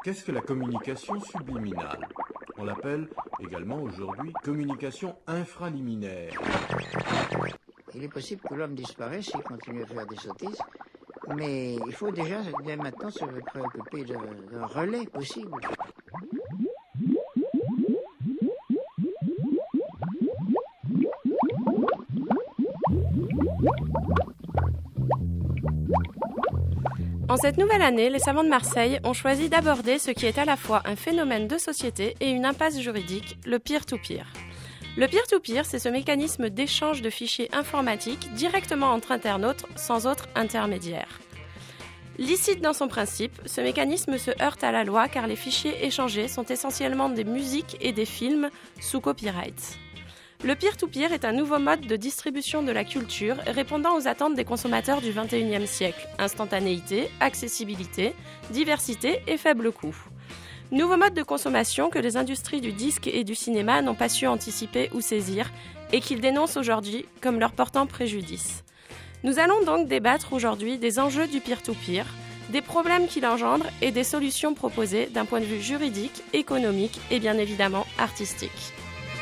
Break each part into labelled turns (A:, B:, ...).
A: Qu'est-ce que la communication subliminale? On l'appelle également aujourd'hui communication infraliminaire.
B: Il est possible que l'homme disparaisse s'il continue à faire des sottises, mais il faut déjà dès maintenant se préoccuper d'un relais possible.
C: En cette nouvelle année, les savants de Marseille ont choisi d'aborder ce qui est à la fois un phénomène de société et une impasse juridique, le peer-to-peer. Le peer-to-peer, c'est ce mécanisme d'échange de fichiers informatiques directement entre internautes sans autre intermédiaire. Licite dans son principe, ce mécanisme se heurte à la loi car les fichiers échangés sont essentiellement des musiques et des films sous copyright. Le peer-to-peer est un nouveau mode de distribution de la culture répondant aux attentes des consommateurs du XXIe siècle. Instantanéité, accessibilité, diversité et faible coût. Nouveau mode de consommation que les industries du disque et du cinéma n'ont pas su anticiper ou saisir et qu'ils dénoncent aujourd'hui comme leur portant préjudice. Nous allons donc débattre aujourd'hui des enjeux du peer-to-peer, des problèmes qu'il engendre et des solutions proposées d'un point de vue juridique, économique et bien évidemment artistique.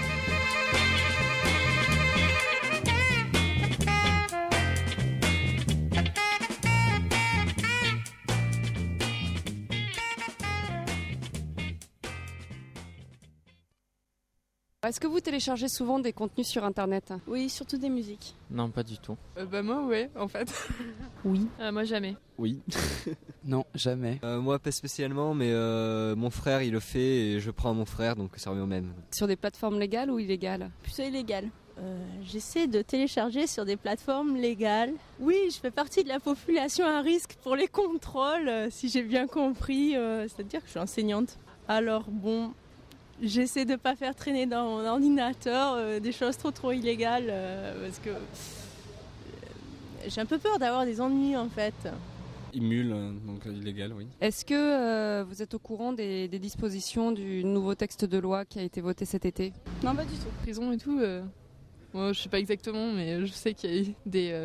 D: Est-ce que vous téléchargez souvent des contenus sur Internet ?
E: Oui, surtout des musiques.
F: Non, pas du tout.
G: Moi, ouais, en fait.
E: Oui.
G: Moi, jamais.
H: Oui.
I: Non, jamais.
H: Moi, pas spécialement, mais mon frère, il le fait et je prends à mon frère, donc ça revient au même.
D: Sur des plateformes légales ou illégales ?
E: Plutôt illégal. J'essaie de télécharger sur des plateformes légales. Oui, je fais partie de la population à risque pour les contrôles, si j'ai bien compris. C'est-à-dire que je suis enseignante. Alors bon... J'essaie de ne pas faire traîner dans mon ordinateur des choses trop illégales parce que j'ai un peu peur d'avoir des ennuis en fait.
J: Immule, donc illégal, oui.
D: Est-ce que vous êtes au courant des dispositions du nouveau texte de loi qui a été voté cet été ?
E: Non, pas du tout.
G: Prison et tout, moi je sais pas exactement, mais je sais qu'il y a eu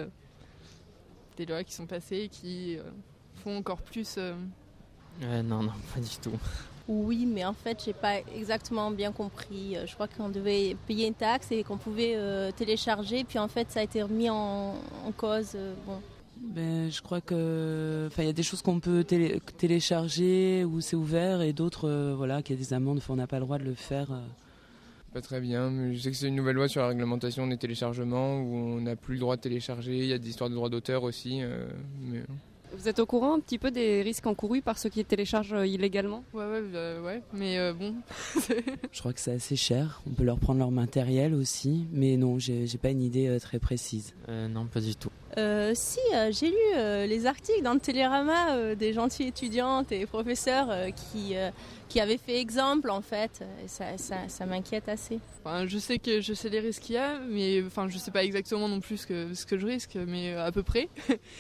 G: des lois qui sont passées et qui font encore plus...
F: Non, pas du tout.
E: Oui, mais en fait, j'ai pas exactement bien compris. Je crois qu'on devait payer une taxe et qu'on pouvait télécharger. Puis en fait, ça a été remis en cause.
K: Je crois que, il y a des choses qu'on peut télécharger où c'est ouvert et d'autres, qu'il y a des amendes. On n'a pas le droit de le faire.
L: Pas très bien, mais je sais que c'est une nouvelle loi sur la réglementation des téléchargements où on n'a plus le droit de télécharger. Il y a des histoires de droits d'auteur aussi. Mais...
D: Vous êtes au courant un petit peu des risques encourus par ceux qui téléchargent illégalement ?
G: Ouais, mais bon.
K: Je crois que c'est assez cher. On peut leur prendre leur matériel aussi, mais non, j'ai pas une idée très précise.
F: Non, pas du tout.
E: J'ai lu les articles dans le Télérama des gentilles étudiantes et professeurs qui avaient fait exemple en fait. Et ça m'inquiète assez.
G: Je sais les risques qu'il y a, mais je sais pas exactement non plus ce que je risque, mais à peu près.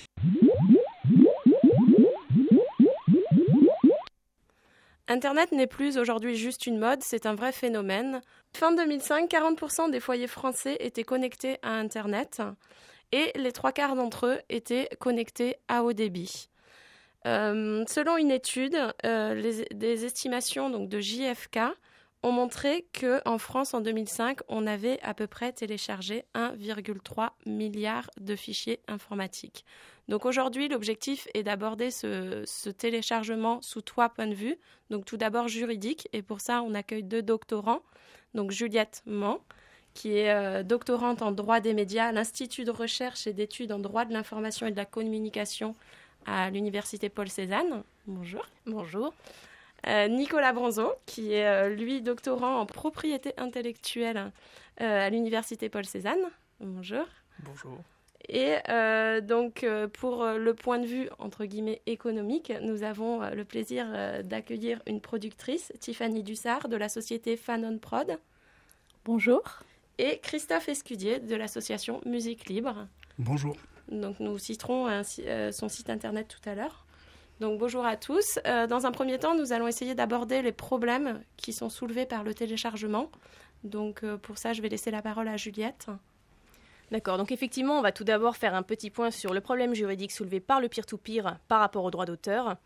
C: Internet n'est plus aujourd'hui juste une mode, c'est un vrai phénomène. Fin 2005, 40% des foyers français étaient connectés à Internet et les 3/4 d'entre eux étaient connectés à haut débit. Selon une étude, des estimations donc, de JFK ont montré qu'en France, en 2005, on avait à peu près téléchargé 1,3 milliard de fichiers informatiques. Donc aujourd'hui, l'objectif est d'aborder ce téléchargement sous 3 points de vue. Donc tout d'abord juridique, et pour ça, on accueille 2 doctorants. Donc Juliette Mans, qui est doctorante en droit des médias à l'Institut de recherche et d'études en droit de l'information et de la communication à l'Université Paul Cézanne. Bonjour.
E: Bonjour.
C: Nicolas Bronzo, qui est, lui, doctorant en propriété intellectuelle à l'Université Paul Cézanne. Bonjour.
J: Bonjour.
C: Et pour le point de vue, entre guillemets, économique, nous avons le plaisir d'accueillir une productrice, Tiffany Dussard, de la société Fanon Prod.
E: Bonjour.
C: Et Christophe Escudier, de l'association Musique Libre.
J: Bonjour.
C: Donc, nous citerons son site internet tout à l'heure. Donc bonjour à tous. Dans un premier temps, nous allons essayer d'aborder les problèmes qui sont soulevés par le téléchargement. Donc pour ça, je vais laisser la parole à Juliette.
M: D'accord, donc effectivement, on va tout d'abord faire un petit point sur le problème juridique soulevé par le peer-to-peer par rapport aux droits d'auteur.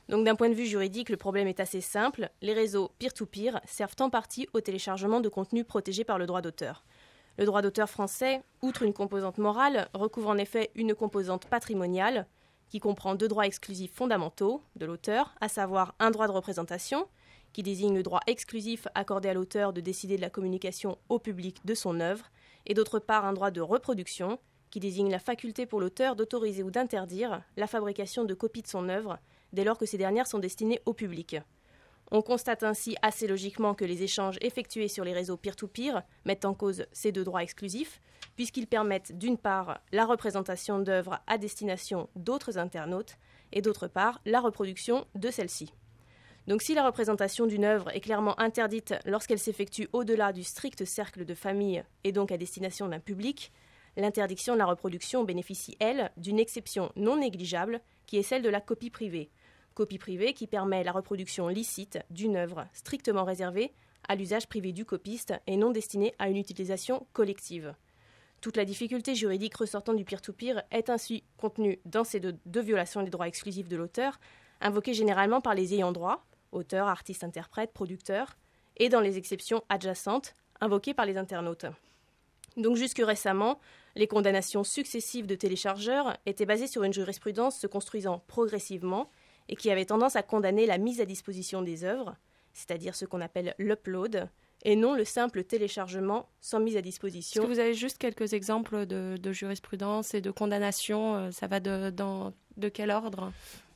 M: Donc d'un point de vue juridique, le problème est assez simple. Les réseaux peer-to-peer servent en partie au téléchargement de contenus protégés par le droit d'auteur. Le droit d'auteur français, outre une composante morale, recouvre en effet une composante patrimoniale qui comprend 2 droits exclusifs fondamentaux de l'auteur, à savoir un droit de représentation, qui désigne le droit exclusif accordé à l'auteur de décider de la communication au public de son œuvre, et d'autre part un droit de reproduction, qui désigne la faculté pour l'auteur d'autoriser ou d'interdire la fabrication de copies de son œuvre, dès lors que ces dernières sont destinées au public. On constate ainsi assez logiquement que les échanges effectués sur les réseaux peer-to-peer mettent en cause ces 2 droits exclusifs, puisqu'ils permettent d'une part la représentation d'œuvres à destination d'autres internautes, et d'autre part la reproduction de celles-ci. Donc si la représentation d'une œuvre est clairement interdite lorsqu'elle s'effectue au-delà du strict cercle de famille et donc à destination d'un public, l'interdiction de la reproduction bénéficie, elle, d'une exception non négligeable qui est celle de la copie privée. Copie privée qui permet la reproduction licite d'une œuvre strictement réservée à l'usage privé du copiste et non destinée à une utilisation collective. Toute la difficulté juridique ressortant du peer-to-peer est ainsi contenue dans ces deux violations des droits exclusifs de l'auteur, invoquées généralement par les ayants droit, auteurs, artistes, interprètes, producteurs, et dans les exceptions adjacentes, invoquées par les internautes. Donc jusque récemment, les condamnations successives de téléchargeurs étaient basées sur une jurisprudence se construisant progressivement et qui avait tendance à condamner la mise à disposition des œuvres, c'est-à-dire ce qu'on appelle l'upload, et non le simple téléchargement sans mise à disposition.
C: Est-ce que vous avez juste quelques exemples de jurisprudence et de condamnation? Ça va de quel ordre?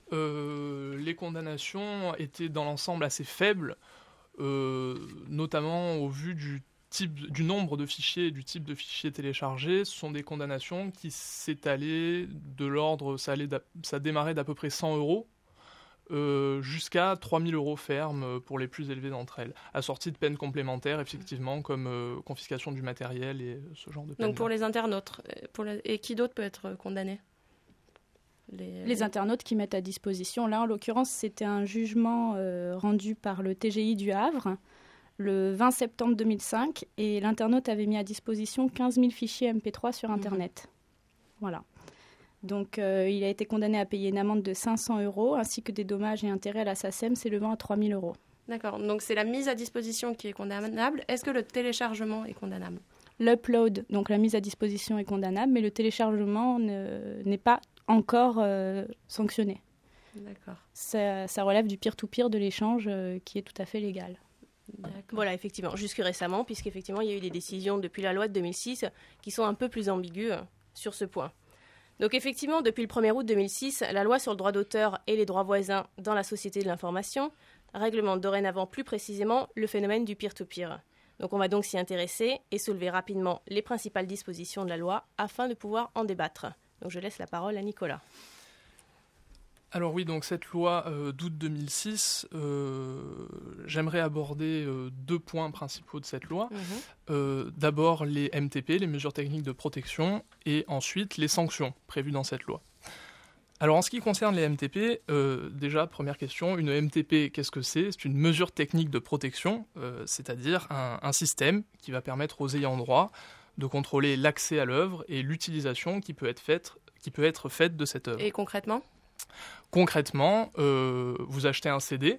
N: Les condamnations étaient dans l'ensemble assez faibles, notamment au vu du nombre de fichiers et du type de fichiers téléchargés. Ce sont des condamnations qui s'étalaient de l'ordre, ça démarrait d'à peu près 100 € jusqu'à 3 000 € ferme pour les plus élevées d'entre elles, assorties de peines complémentaires, effectivement, comme confiscation du matériel et ce genre de peines.
C: Donc pour les internautes, et qui d'autre peut être condamné?
O: Les internautes qui mettent à disposition. Là, en l'occurrence, c'était un jugement rendu par le TGI du Havre le 20 septembre 2005 et l'internaute avait mis à disposition 15 000 fichiers MP3 sur Internet. Voilà. Donc, il a été condamné à payer une amende de 500 € ainsi que des dommages et intérêts à la SACEM s'élevant à 3 000 €.
C: D'accord. Donc, c'est la mise à disposition qui est condamnable. Est-ce que le téléchargement est condamnable?
O: L'upload, donc la mise à disposition est condamnable, mais le téléchargement n'est pas encore sanctionné.
C: D'accord.
O: Ça relève du peer-to-peer de l'échange qui est tout à fait légal.
M: Voilà, effectivement, jusque récemment, puisqu'effectivement, il y a eu des décisions depuis la loi de 2006 qui sont un peu plus ambiguës sur ce point. Donc effectivement, depuis le 1er août 2006, la loi sur le droit d'auteur et les droits voisins dans la société de l'information réglemente dorénavant plus précisément le phénomène du peer-to-peer. Donc on va donc s'y intéresser et soulever rapidement les principales dispositions de la loi afin de pouvoir en débattre. Donc je laisse la parole à Nicolas.
N: Alors oui, donc cette loi d'août 2006, j'aimerais aborder 2 points principaux de cette loi. D'abord les MTP, les mesures techniques de protection, et ensuite les sanctions prévues dans cette loi. Alors en ce qui concerne les MTP, déjà première question, une MTP qu'est-ce que c'est? C'est une mesure technique de protection, c'est-à-dire un système qui va permettre aux ayants droit de contrôler l'accès à l'œuvre et l'utilisation qui peut être faite de cette œuvre.
C: Et concrètement ?
N: Concrètement, vous achetez un CD.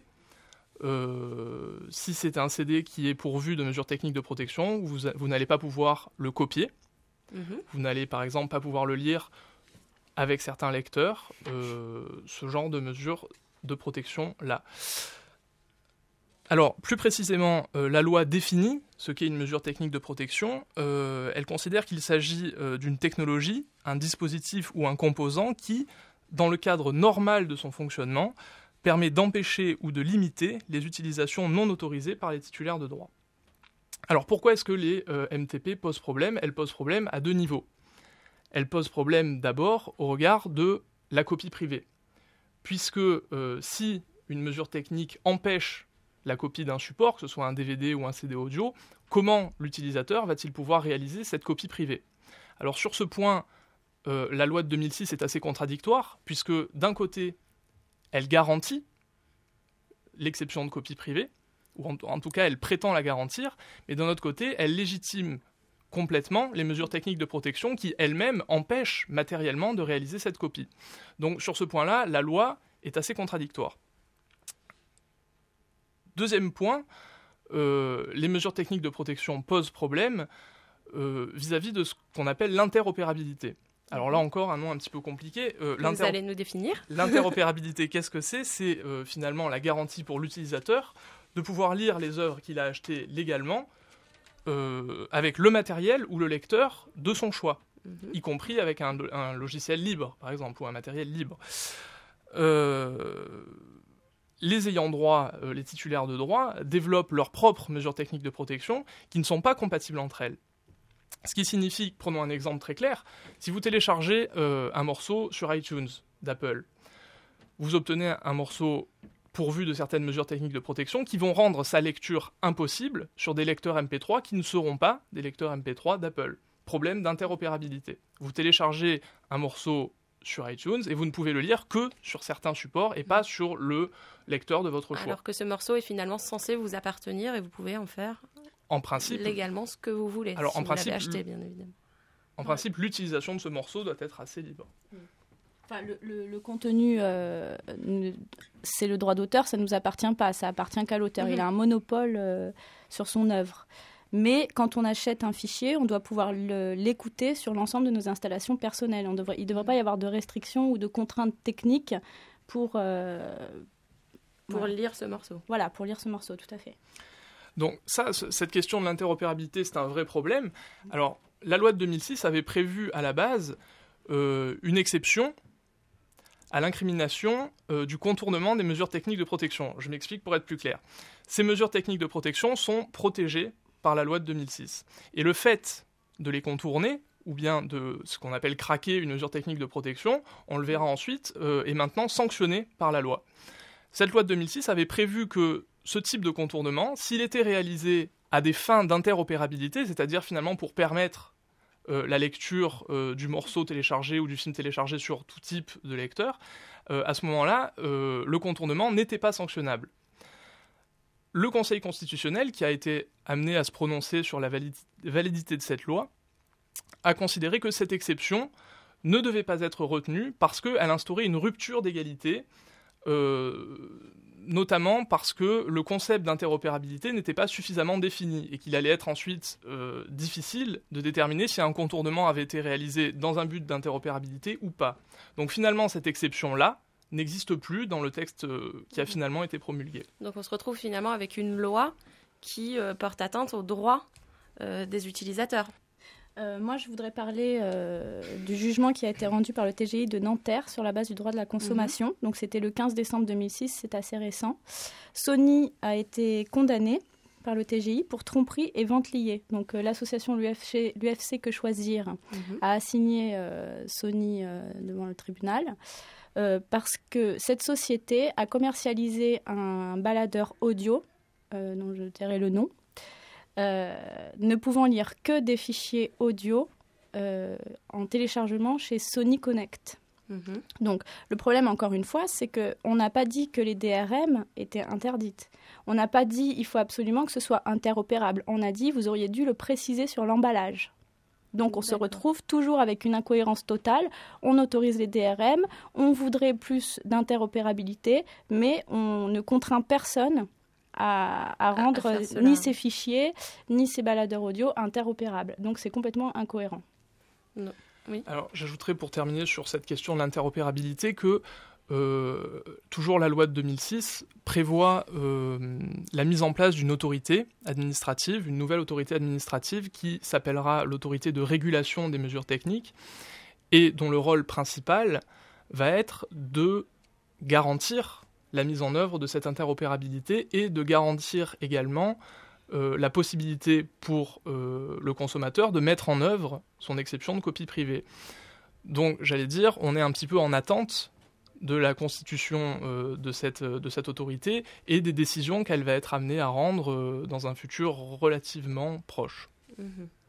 N: Si c'est un CD qui est pourvu de mesures techniques de protection, vous n'allez pas pouvoir le copier. Vous n'allez par exemple pas pouvoir le lire avec certains lecteurs. Ce genre de mesures de protection-là. Alors, plus précisément, la loi définit ce qu'est une mesure technique de protection. Elle considère qu'il s'agit d'une technologie, un dispositif ou un composant qui, dans le cadre normal de son fonctionnement, permet d'empêcher ou de limiter les utilisations non autorisées par les titulaires de droit. Alors pourquoi est-ce que les MTP posent problème? Elles posent problème à 2 niveaux. Elles posent problème d'abord au regard de la copie privée. Puisque si une mesure technique empêche la copie d'un support, que ce soit un DVD ou un CD audio, comment l'utilisateur va-t-il pouvoir réaliser cette copie privée? Alors sur ce point, la loi de 2006 est assez contradictoire, puisque d'un côté, elle garantit l'exception de copie privée, ou en tout cas elle prétend la garantir, mais d'un autre côté, elle légitime complètement les mesures techniques de protection qui elles-mêmes empêchent matériellement de réaliser cette copie. Donc sur ce point-là, la loi est assez contradictoire. Deuxième point, les mesures techniques de protection posent problème vis-à-vis de ce qu'on appelle l'interopérabilité. Alors là encore, un nom un petit peu compliqué.
C: Vous allez nous définir.
N: L'interopérabilité, qu'est-ce que c'est ? C'est finalement la garantie pour l'utilisateur de pouvoir lire les œuvres qu'il a achetées légalement avec le matériel ou le lecteur de son choix, y compris avec un logiciel libre, par exemple, ou un matériel libre. Les ayants droit, les titulaires de droit, développent leurs propres mesures techniques de protection qui ne sont pas compatibles entre elles. Ce qui signifie, prenons un exemple très clair, si vous téléchargez un morceau sur iTunes d'Apple, vous obtenez un morceau pourvu de certaines mesures techniques de protection qui vont rendre sa lecture impossible sur des lecteurs MP3 qui ne seront pas des lecteurs MP3 d'Apple. Problème d'interopérabilité. Vous téléchargez un morceau sur iTunes et vous ne pouvez le lire que sur certains supports et pas sur le lecteur de votre choix.
C: Alors que ce morceau est finalement censé vous appartenir et vous pouvez en faire
N: en principe,
C: légalement ce que vous voulez.
N: Alors,
C: si
N: en
C: vous
N: principe,
C: l'avez acheté, bien évidemment.
N: En principe, l'utilisation de ce morceau doit être assez libre.
O: Enfin, le contenu, c'est le droit d'auteur, ça ne nous appartient pas, ça appartient qu'à l'auteur. Il a un monopole sur son œuvre. Mais quand on achète un fichier, on doit pouvoir l'écouter sur l'ensemble de nos installations personnelles. Il ne devrait pas y avoir de restrictions ou de contraintes techniques pour
C: lire ce morceau.
O: Voilà, pour lire ce morceau, tout à fait.
N: Donc cette question de l'interopérabilité, c'est un vrai problème. Alors, la loi de 2006 avait prévu à la base une exception à l'incrimination du contournement des mesures techniques de protection. Je m'explique pour être plus clair. Ces mesures techniques de protection sont protégées par la loi de 2006. Et le fait de les contourner, ou bien de ce qu'on appelle craquer une mesure technique de protection, on le verra ensuite, est maintenant sanctionné par la loi. Cette loi de 2006 avait prévu que ce type de contournement, s'il était réalisé à des fins d'interopérabilité, c'est-à-dire finalement pour permettre la lecture du morceau téléchargé ou du film téléchargé sur tout type de lecteur, à ce moment-là, le contournement n'était pas sanctionnable. Le Conseil constitutionnel, qui a été amené à se prononcer sur la validité de cette loi, a considéré que cette exception ne devait pas être retenue parce qu'elle instaurait une rupture d'égalité, notamment parce que le concept d'interopérabilité n'était pas suffisamment défini et qu'il allait être ensuite difficile de déterminer si un contournement avait été réalisé dans un but d'interopérabilité ou pas. Donc finalement, cette exception-là n'existe plus dans le texte qui a finalement été promulgué.
C: Donc on se retrouve finalement avec une loi qui porte atteinte aux droits des utilisateurs.
O: Moi, je voudrais parler du jugement qui a été rendu par le TGI de Nanterre sur la base du droit de la consommation. Donc, c'était le 15 décembre 2006, c'est assez récent. Sony a été condamné par le TGI pour tromperie et vente liée. Donc, l'association l'UFC Que Choisir a assigné Sony devant le tribunal parce que cette société a commercialisé un baladeur audio, dont je tairai le nom, ne pouvant lire que des fichiers audio en téléchargement chez Sony Connect. Donc, le problème, encore une fois, c'est qu'on n'a pas dit que les DRM étaient interdites. On n'a pas dit il faut absolument que ce soit interopérable. On a dit vous auriez dû le préciser sur l'emballage. Donc, on se retrouve toujours avec une incohérence totale. On autorise les DRM, on voudrait plus d'interopérabilité, mais on ne contraint personne à rendre ni ces fichiers, ni ces baladeurs audio interopérables. Donc c'est complètement incohérent.
C: Non. Oui.
N: Alors j'ajouterais pour terminer sur cette question de l'interopérabilité que toujours la loi de 2006 prévoit la mise en place d'une autorité administrative, une nouvelle autorité administrative qui s'appellera l'autorité de régulation des mesures techniques et dont le rôle principal va être de garantir la mise en œuvre de cette interopérabilité et de garantir également la possibilité pour le consommateur de mettre en œuvre son exception de copie privée. Donc, j'allais dire, on est un petit peu en attente de la constitution de cette autorité et des décisions qu'elle va être amenée à rendre dans un futur relativement proche.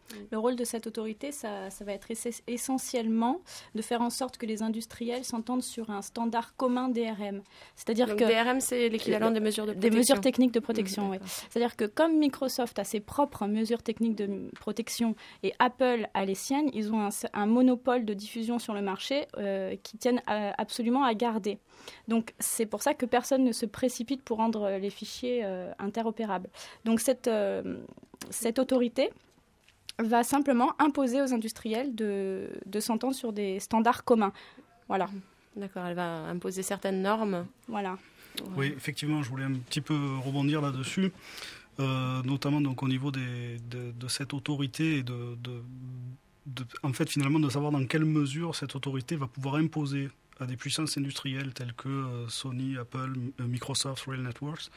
O: Le rôle de cette autorité, ça va être essentiellement de faire en sorte que les industriels s'entendent sur un standard commun DRM. C'est-à-dire
C: Donc
O: que
C: DRM, c'est l'équivalent des mesures de protection.
O: Des mesures techniques de protection, oui. C'est-à-dire que comme Microsoft a ses propres mesures techniques de protection et Apple a les siennes, ils ont un monopole de diffusion sur le marché qui tiennent absolument à garder. Donc c'est pour ça que personne ne se précipite pour rendre les fichiers interopérables. Donc cette autorité va simplement imposer aux industriels de s'entendre sur des standards communs. Voilà.
C: D'accord, elle va imposer certaines normes.
O: Voilà.
P: Oui, effectivement, je voulais un petit peu rebondir là-dessus, notamment donc au niveau de cette autorité et en fait finalement de savoir dans quelle mesure cette autorité va pouvoir imposer à des puissances industrielles telles que Sony, Apple, Microsoft, Rail Networks,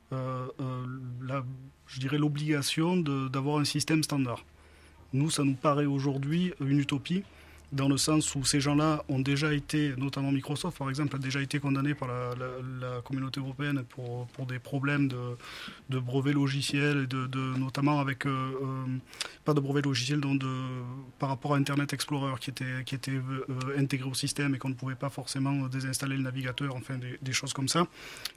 P: je dirais l'obligation d'avoir un système standard. Nous, ça nous paraît aujourd'hui une utopie, dans le sens où ces gens-là ont déjà été, notamment Microsoft par exemple, a déjà été condamné par la communauté européenne pour des problèmes de brevets logiciels, notamment avec, pas de brevets logiciels, donc par rapport à Internet Explorer qui était intégré au système et qu'on ne pouvait pas forcément désinstaller le navigateur, enfin des choses comme ça.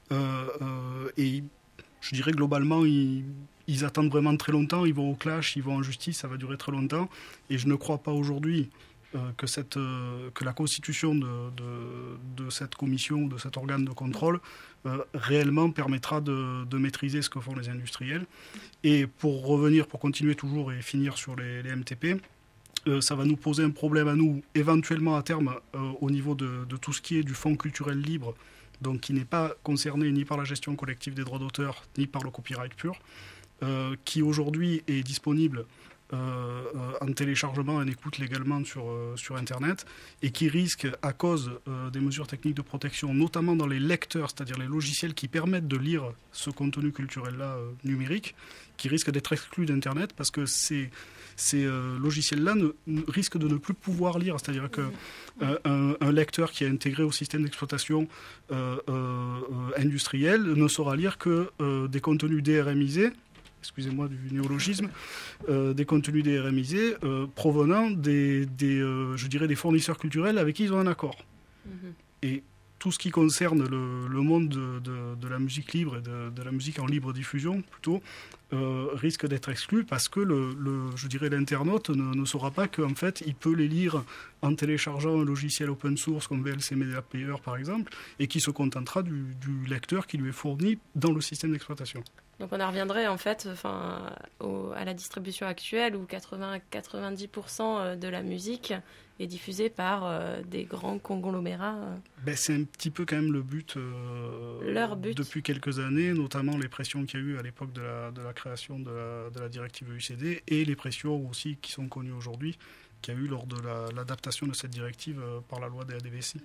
P: Et je dirais globalement, ils attendent vraiment très longtemps, ils vont au clash, ils vont en justice, ça va durer très longtemps. Et je ne crois pas aujourd'hui que la constitution de cette commission ou de cet organe de contrôle réellement permettra de maîtriser ce que font les industriels. Et pour continuer toujours et finir sur les MTP, ça va nous poser un problème à nous, éventuellement à terme, au niveau de tout ce qui est du fonds culturel libre, donc qui n'est pas concerné ni par la gestion collective des droits d'auteur, ni par le copyright pur, qui aujourd'hui est disponible en téléchargement et en écoute légalement sur Internet, et qui risque, à cause des mesures techniques de protection, notamment dans les lecteurs, c'est-à-dire les logiciels qui permettent de lire ce contenu culturel-là numérique, qui risquent d'être exclus d'Internet parce que ces logiciels-là risquent de ne plus pouvoir lire. C'est-à-dire qu'un lecteur qui est intégré au système d'exploitation industriel ne saura lire que des contenus DRMisés, excusez-moi du néologisme, des contenus DRMisés provenant des fournisseurs culturels avec qui ils ont un accord. Et tout ce qui concerne le monde de la musique libre et de la musique en libre diffusion, plutôt, risque d'être exclu parce que l'internaute ne saura pas qu'en fait, il peut les lire en téléchargeant un logiciel open source comme VLC Media Player, par exemple, et qui se contentera du lecteur qui lui est fourni dans le système d'exploitation.
C: Donc on en reviendrait en fait à la distribution actuelle où 80-90% de la musique est diffusée par des grands conglomérats.
P: C'est un petit peu quand même le but,
C: leur but
P: depuis quelques années, notamment les pressions qu'il y a eu à l'époque de la création de la directive UCD et les pressions aussi qui sont connues aujourd'hui qu'il y a eu lors de l'adaptation de cette directive par la loi des ADVC.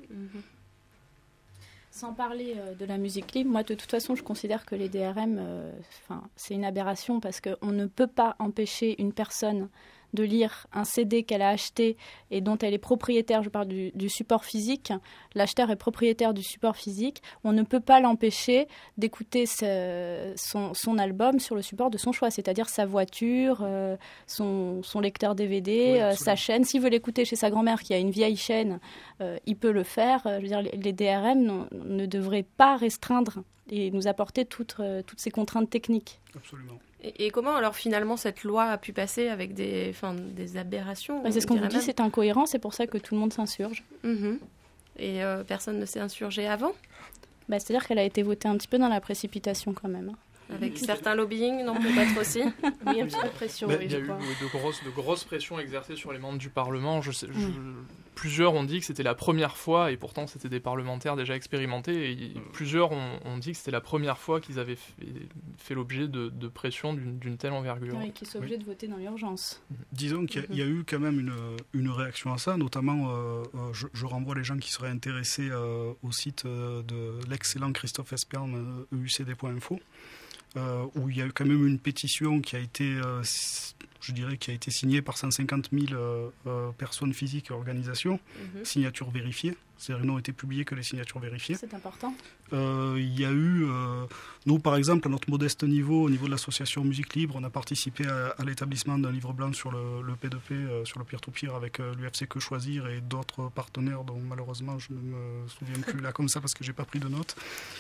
O: Sans parler de la musique libre, moi de toute façon je considère que les DRM, c'est une aberration parce qu'on ne peut pas empêcher une personne de lire un CD qu'elle a acheté et dont elle est propriétaire, je parle du support physique, l'acheteur est propriétaire du support physique, on ne peut pas l'empêcher d'écouter son album sur le support de son choix, c'est-à-dire sa voiture, son lecteur DVD, sa chaîne. S'il veut l'écouter chez sa grand-mère qui a une vieille chaîne, il peut le faire. Je veux dire, les DRM ne devraient pas restreindre et nous apporter toutes ces contraintes techniques.
P: Absolument.
C: Et comment alors finalement cette loi a pu passer avec des aberrations?
O: C'est ce qu'on vous dit, c'est incohérent, c'est pour ça que tout le monde s'insurge.
C: Et personne ne s'est insurgé avant?
O: C'est-à-dire qu'elle a été votée un petit peu dans la précipitation quand même.
C: Avec certains lobbying, non, peut-être aussi.
O: Oui, un petit peu de pression.
N: Il y a eu de grosses pressions exercées sur les membres du Parlement. Plusieurs ont dit que c'était la première fois, et pourtant c'était des parlementaires déjà expérimentés, et plusieurs ont dit que c'était la première fois qu'ils avaient fait l'objet de pression d'une telle envergure.
O: Et qu'ils sont obligés de voter dans l'urgence.
P: Disons qu'il y a eu quand même une réaction à ça, notamment je renvoie les gens qui seraient intéressés au site de l'excellent Christophe Esperne, eucd.info. Où il y a eu quand même une pétition qui a été, je dirais, qui a été signé par 150 000 personnes physiques et organisations, signatures vérifiées. C'est-à-dire qu'ils n'ont été publiées que les signatures vérifiées.
O: C'est important.
P: Il y a eu, nous par exemple, à notre modeste niveau, au niveau de l'association Musique Libre, on a participé à l'établissement d'un livre blanc sur le P2P, sur le peer-to-peer avec l'UFC Que Choisir et d'autres partenaires dont malheureusement je ne me souviens plus là comme ça parce que j'ai pas pris de notes.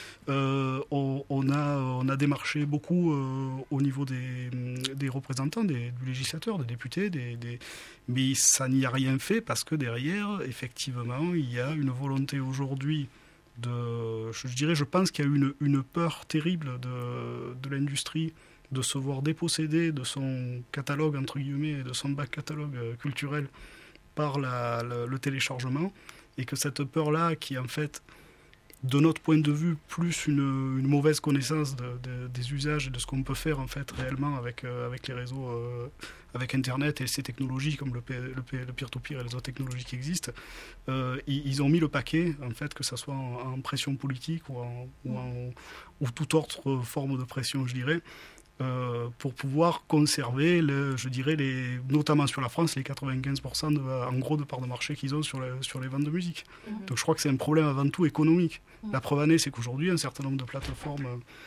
P: On a démarché beaucoup au niveau des représentants, du législateur, des députés, mais ça n'y a rien fait parce que derrière, effectivement, il y a une volonté aujourd'hui je pense qu'il y a eu une peur terrible de l'industrie de se voir déposséder de son catalogue, entre guillemets, de son bac catalogue culturel par le téléchargement, et que cette peur-là, qui en fait, de notre point de vue, plus une mauvaise connaissance des usages et de ce qu'on peut faire en fait réellement avec les réseaux, avec Internet et ces technologies comme le peer-to-peer et les autres technologies qui existent, ils ont mis le paquet, en fait, que ce soit en pression politique ou toute autre forme de pression, je dirais, pour pouvoir conserver, notamment sur la France, les 95% en gros de part de marché qu'ils ont sur les ventes de musique. Donc je crois que c'est un problème avant tout économique. La preuve en est, c'est qu'aujourd'hui, un certain nombre de plateformes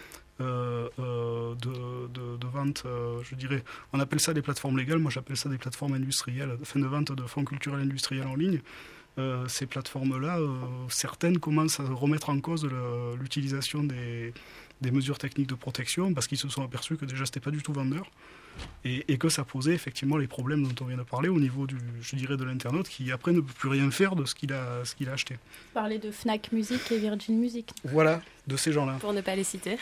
P: de vente, je dirais, on appelle ça des plateformes légales, moi j'appelle ça des plateformes industrielles, de vente de fonds culturels industriels en ligne. Ces plateformes-là, certaines commencent à remettre en cause l'utilisation des mesures techniques de protection parce qu'ils se sont aperçus que déjà c'était pas du tout vendeur et que ça posait effectivement les problèmes dont on vient de parler au niveau de l'internaute qui après ne peut plus rien faire de ce qu'il a acheté.
O: Parler de Fnac Music et Virgin Music.
P: Voilà, de ces gens-là.
C: Pour ne pas les citer.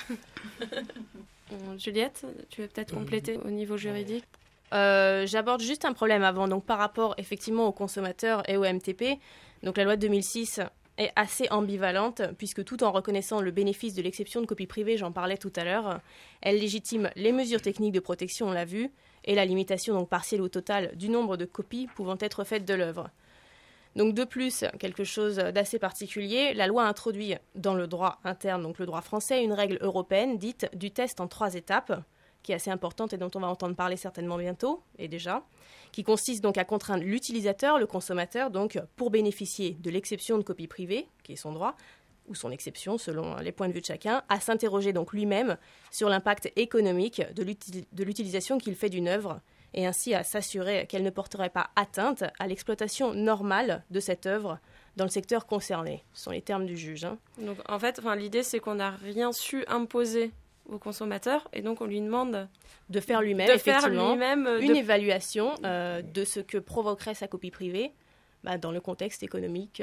C: Juliette, tu veux peut-être compléter au niveau juridique?
M: J'aborde juste un problème avant, donc par rapport effectivement aux consommateurs et au MTP. Donc la loi de 2006 est assez ambivalente, puisque tout en reconnaissant le bénéfice de l'exception de copie privée, j'en parlais tout à l'heure, elle légitime les mesures techniques de protection, on l'a vu, et la limitation donc partielle ou totale du nombre de copies pouvant être faites de l'œuvre. Donc de plus, quelque chose d'assez particulier, la loi introduit dans le droit interne, donc le droit français, une règle européenne dite du test en 3 étapes, qui est assez importante et dont on va entendre parler certainement bientôt, et déjà, qui consiste donc à contraindre l'utilisateur, le consommateur, donc pour bénéficier de l'exception de copie privée, qui est son droit, ou son exception selon les points de vue de chacun, à s'interroger donc lui-même sur l'impact économique de l'utilisation qu'il fait d'une œuvre, et ainsi à s'assurer qu'elle ne porterait pas atteinte à l'exploitation normale de cette œuvre dans le secteur concerné. Ce sont les termes du juge.
C: Donc en fait, l'idée c'est qu'on n'a rien su imposer au consommateur et donc on lui demande
M: de faire lui-même, une évaluation de ce que provoquerait sa copie privée dans le contexte économique.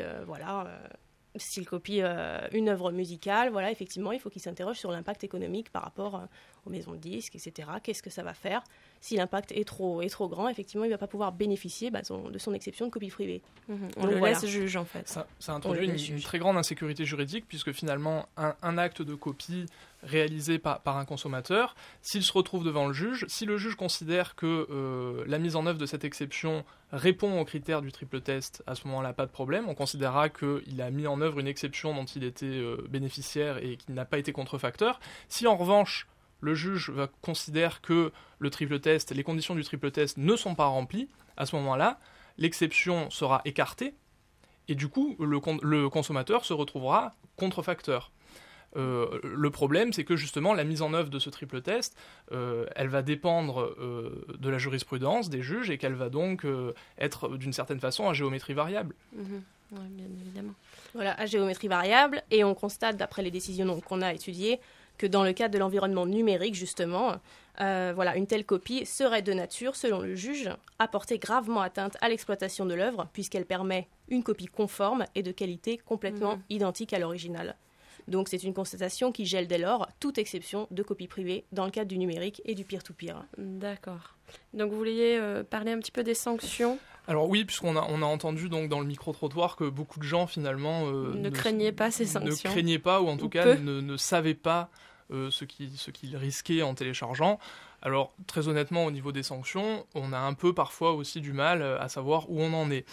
M: S'il copie une œuvre musicale, effectivement, il faut qu'il s'interroge sur l'impact économique par rapport aux maisons de disques, etc. Qu'est-ce que ça va faire? Si l'impact est trop grand, effectivement, il ne va pas pouvoir bénéficier de son exception de copie privée.
C: On le laisse juge, en fait.
N: Ça introduit une très grande insécurité juridique, puisque finalement, un acte de copie réalisé par un consommateur, s'il se retrouve devant le juge, si le juge considère que la mise en œuvre de cette exception répond aux critères du triple test, à ce moment-là, pas de problème. On considérera qu'il a mis en œuvre une exception dont il était bénéficiaire et qui n'a pas été contrefacteur. Si en revanche, le juge considère que les conditions du triple test ne sont pas remplies, à ce moment-là, l'exception sera écartée et du coup, le consommateur se retrouvera contrefacteur. Le problème, c'est que justement, la mise en œuvre de ce triple test, elle va dépendre de la jurisprudence des juges et qu'elle va donc être d'une certaine façon à géométrie variable.
C: Oui, bien évidemment.
M: Voilà, à géométrie variable, et on constate, d'après les décisions qu'on a étudiées, que dans le cadre de l'environnement numérique, justement, une telle copie serait de nature, selon le juge, à porter gravement atteinte à l'exploitation de l'œuvre, puisqu'elle permet une copie conforme et de qualité complètement identique à l'original. Donc c'est une constatation qui gèle dès lors toute exception de copie privée dans le cadre du numérique et du peer-to-peer.
C: D'accord. Donc vous vouliez parler un petit peu des sanctions ?
N: Alors oui, puisqu'on a entendu donc dans le micro-trottoir que beaucoup de gens finalement
C: ne craignaient pas ces sanctions.
N: Ne craignaient pas ou en tout cas ne savaient pas ce qu'ils risquaient en téléchargeant. Alors très honnêtement au niveau des sanctions, on a un peu parfois aussi du mal à savoir où on en est.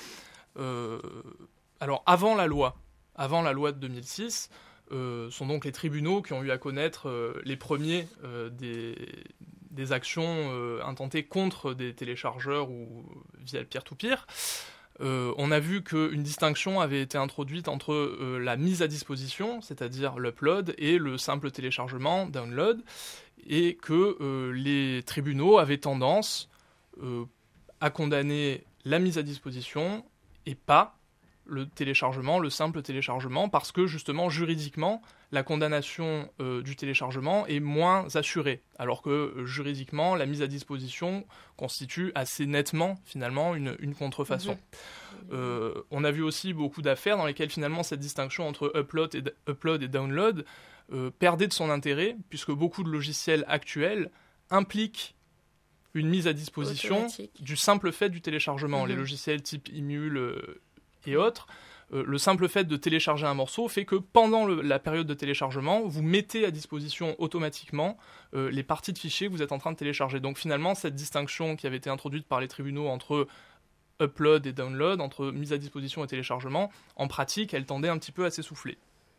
N: Alors avant la loi de 2006, sont donc les tribunaux qui ont eu à connaître les premiers des actions intentées contre des téléchargeurs ou via le peer-to-peer, on a vu qu'une distinction avait été introduite entre la mise à disposition, c'est-à-dire l'upload, et le simple téléchargement, download, et que les tribunaux avaient tendance à condamner la mise à disposition et pas le téléchargement, le simple téléchargement, parce que justement, juridiquement, la condamnation du téléchargement est moins assurée, alors que juridiquement, la mise à disposition constitue assez nettement, finalement, une contrefaçon. On a vu aussi beaucoup d'affaires dans lesquelles, finalement, cette distinction entre upload et download perdait de son intérêt, puisque beaucoup de logiciels actuels impliquent une mise à disposition du simple fait du téléchargement. Les logiciels type Emule et autres, le simple fait de télécharger un morceau fait que pendant la période de téléchargement, vous mettez à disposition automatiquement les parties de fichiers que vous êtes en train de télécharger. Donc finalement, cette distinction qui avait été introduite par les tribunaux entre upload et download, entre mise à disposition et téléchargement, en pratique, elle tendait un petit peu à s'essouffler.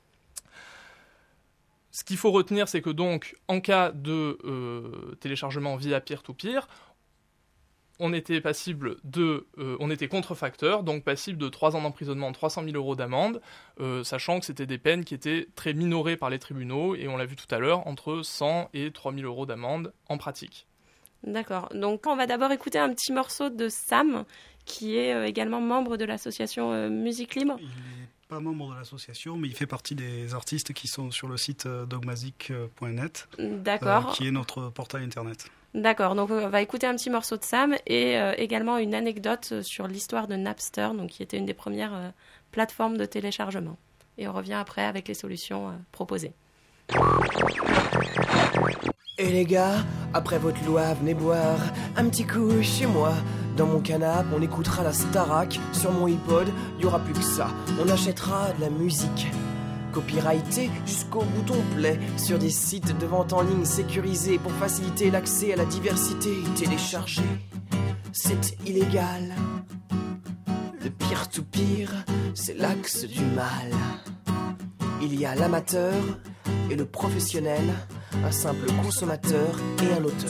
N: Ce qu'il faut retenir, c'est que donc, en cas de téléchargement via peer-to-peer, on était on était contrefacteur, donc passible de 3 ans d'emprisonnement, 300 000 euros d'amende, sachant que c'était des peines qui étaient très minorées par les tribunaux, et on l'a vu tout à l'heure, entre 100 et 3 000 euros d'amende en pratique.
C: D'accord, donc on va d'abord écouter un petit morceau de Sam, qui est également membre de l'association Musique Libre.
P: Il n'est pas membre de l'association, mais il fait partie des artistes qui sont sur le site dogmazic.net, qui est notre portail internet.
C: D'accord, donc on va écouter un petit morceau de Sam et également une anecdote sur l'histoire de Napster, donc qui était une des premières plateformes de téléchargement. Et on revient après avec les solutions proposées.
Q: Et les gars, après votre loi, venez boire un petit coup chez moi. Dans mon canapé, on écoutera la Starac. Sur mon iPod, il n'y aura plus que ça. On achètera de la musique copyrighté jusqu'au bouton play sur des sites de vente en ligne sécurisés pour faciliter l'accès à la diversité. Télécharger, c'est illégal. Le peer-to-peer, c'est l'axe du mal. Il y a l'amateur et le professionnel, un simple consommateur et un auteur.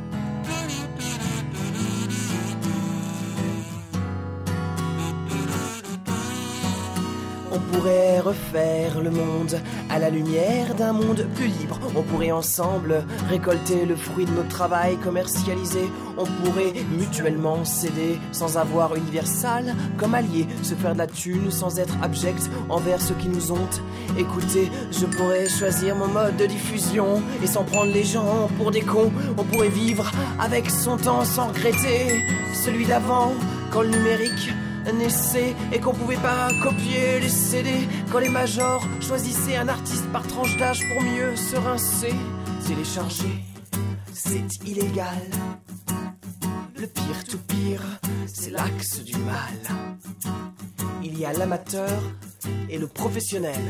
Q: On pourrait refaire le monde à la lumière d'un monde plus libre. On pourrait ensemble récolter le fruit de notre travail commercialisé. On pourrait mutuellement s'aider sans avoir Universal comme allié. Se faire de la thune sans être abject envers ceux qui nous ont écoutés. Je pourrais choisir mon mode de diffusion et sans prendre les gens pour des cons. On pourrait vivre avec son temps sans regretter celui d'avant quand le numérique naissait et qu'on pouvait pas copier les CD, quand les majors choisissaient un artiste par tranche d'âge pour mieux se rincer. Télécharger, c'est illégal. Le peer-to-peer, c'est l'axe du mal. Il y a l'amateur et le professionnel.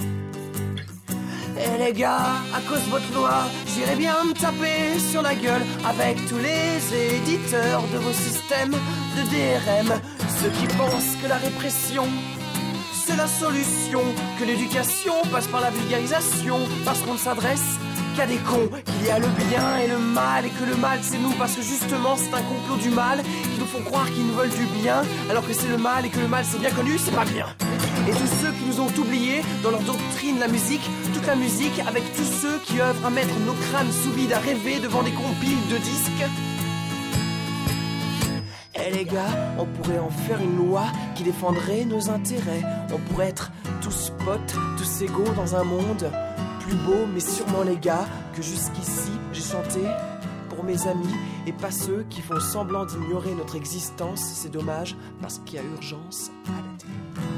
Q: Et les gars, à cause de votre loi, j'irais bien me taper sur la gueule avec tous les éditeurs de vos systèmes de DRM. Ceux qui pensent que la répression, c'est la solution, que l'éducation passe par la vulgarisation, parce qu'on ne s'adresse qu'à des cons, qu'il y a le bien et le mal, et que le mal c'est nous, parce que justement c'est un complot du mal, qui nous font croire qu'ils nous veulent du bien, alors que c'est le mal, et que le mal c'est bien connu, c'est pas bien. Et tous ceux qui nous ont oubliés dans leur doctrine la musique, toute la musique, avec tous ceux qui œuvrent à mettre nos crânes sous vide, à rêver devant des compiles de disques. Et les gars, on pourrait en faire une loi qui défendrait nos intérêts. On pourrait être tous potes, tous égaux dans un monde plus beau, mais sûrement les gars, que jusqu'ici j'ai chanté pour mes amis et pas ceux qui font semblant d'ignorer notre existence. C'est dommage parce qu'il y a urgence à la télé.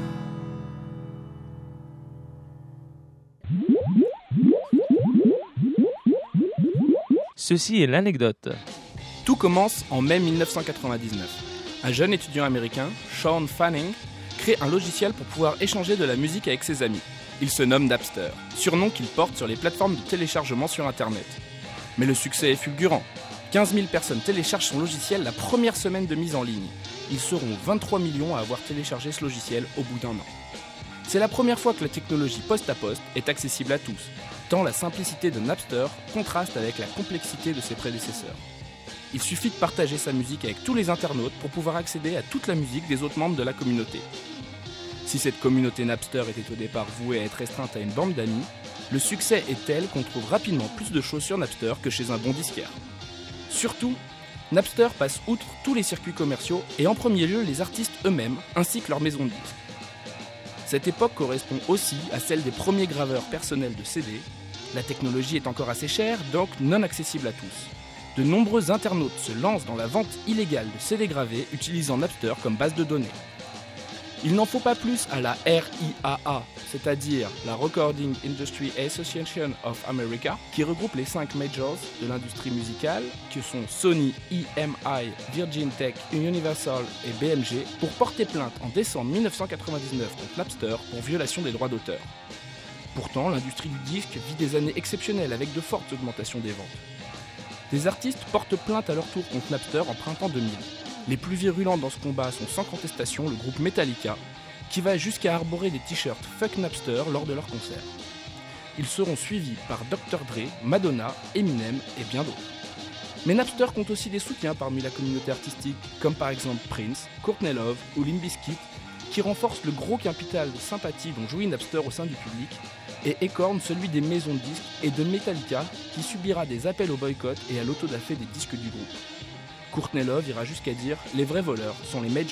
R: Ceci est l'anecdote. Tout commence en mai 1999. Un jeune étudiant américain, Sean Fanning, crée un logiciel pour pouvoir échanger de la musique avec ses amis. Il se nomme Napster, surnom qu'il porte sur les plateformes de téléchargement sur Internet. Mais le succès est fulgurant. 15 000 personnes téléchargent son logiciel la première semaine de mise en ligne. Ils seront 23 millions à avoir téléchargé ce logiciel au bout d'un an. C'est la première fois que la technologie poste à poste est accessible à tous. tant la simplicité de Napster contraste avec la complexité de ses prédécesseurs. Il suffit de partager sa musique avec tous les internautes pour pouvoir accéder à toute la musique des autres membres de la communauté. Si cette communauté Napster était au départ vouée à être restreinte à une bande d'amis, le succès est tel qu'on trouve rapidement plus de choses sur Napster que chez un bon disquaire. Surtout, Napster passe outre tous les circuits commerciaux et en premier lieu les artistes eux-mêmes ainsi que leurs maisons de disques. Cette époque correspond aussi à celle des premiers graveurs personnels de CD. La technologie est encore assez chère, donc non accessible à tous. De nombreux internautes se lancent dans la vente illégale de CD gravés utilisant Napster comme base de données. Il n'en faut pas plus à la RIAA, c'est-à-dire la Recording Industry Association of America, qui regroupe les 5 majors de l'industrie musicale, que sont Sony, EMI, Virgin Tech, Universal et BMG, pour porter plainte en décembre 1999 contre Napster pour violation des droits d'auteur. Pourtant, l'industrie du disque vit des années exceptionnelles avec de fortes augmentations des ventes. Des artistes portent plainte à leur tour contre Napster en printemps 2000. Les plus virulents dans ce combat sont sans contestation le groupe Metallica, qui va jusqu'à arborer des t-shirts Fuck Napster lors de leurs concerts. Ils seront suivis par Dr. Dre, Madonna, Eminem et bien d'autres. Mais Napster compte aussi des soutiens parmi la communauté artistique, comme par exemple Prince, Courtney Love ou Limp Bizkit, qui renforcent le gros capital de sympathie dont jouit Napster au sein du public, et écorne celui des maisons de disques et de Metallica, qui subira des appels au boycott et à l'autodafé des disques du groupe. Courtney Love ira jusqu'à dire « Les vrais voleurs sont les majors ».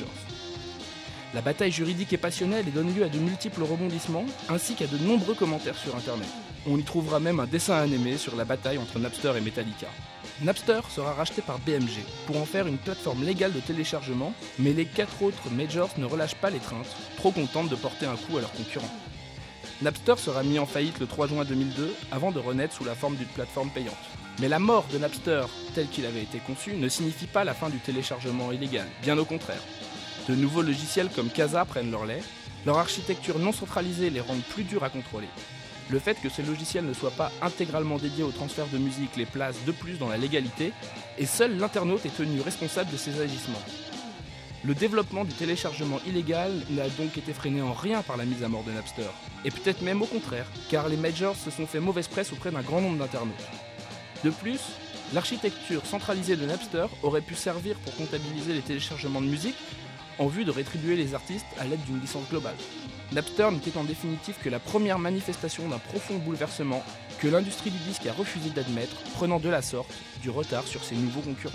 R: La bataille juridique est passionnelle et donne lieu à de multiples rebondissements, ainsi qu'à de nombreux commentaires sur Internet. On y trouvera même un dessin animé sur la bataille entre Napster et Metallica. Napster sera racheté par BMG pour en faire une plateforme légale de téléchargement, mais les 4 autres majors ne relâchent pas l'étreinte, trop contentes de porter un coup à leurs concurrents. Napster sera mis en faillite le 3 juin 2002 avant de renaître sous la forme d'une plateforme payante. Mais la mort de Napster, tel qu'il avait été conçu, ne signifie pas la fin du téléchargement illégal, bien au contraire. De nouveaux logiciels comme Kazaa prennent leur lait, leur architecture non centralisée les rend plus durs à contrôler. Le fait que ces logiciels ne soient pas intégralement dédiés au transfert de musique les place de plus dans la légalité, et seul l'internaute est tenu responsable de ces agissements. Le développement du téléchargement illégal n'a donc été freiné en rien par la mise à mort de Napster, et peut-être même au contraire, car les majors se sont fait mauvaise presse auprès d'un grand nombre d'internautes. De plus, l'architecture centralisée de Napster aurait pu servir pour comptabiliser les téléchargements de musique en vue de rétribuer les artistes à l'aide d'une licence globale. Napster n'était en définitive que la première manifestation d'un profond bouleversement que l'industrie du disque a refusé d'admettre, prenant de la sorte du retard sur ses nouveaux concurrents.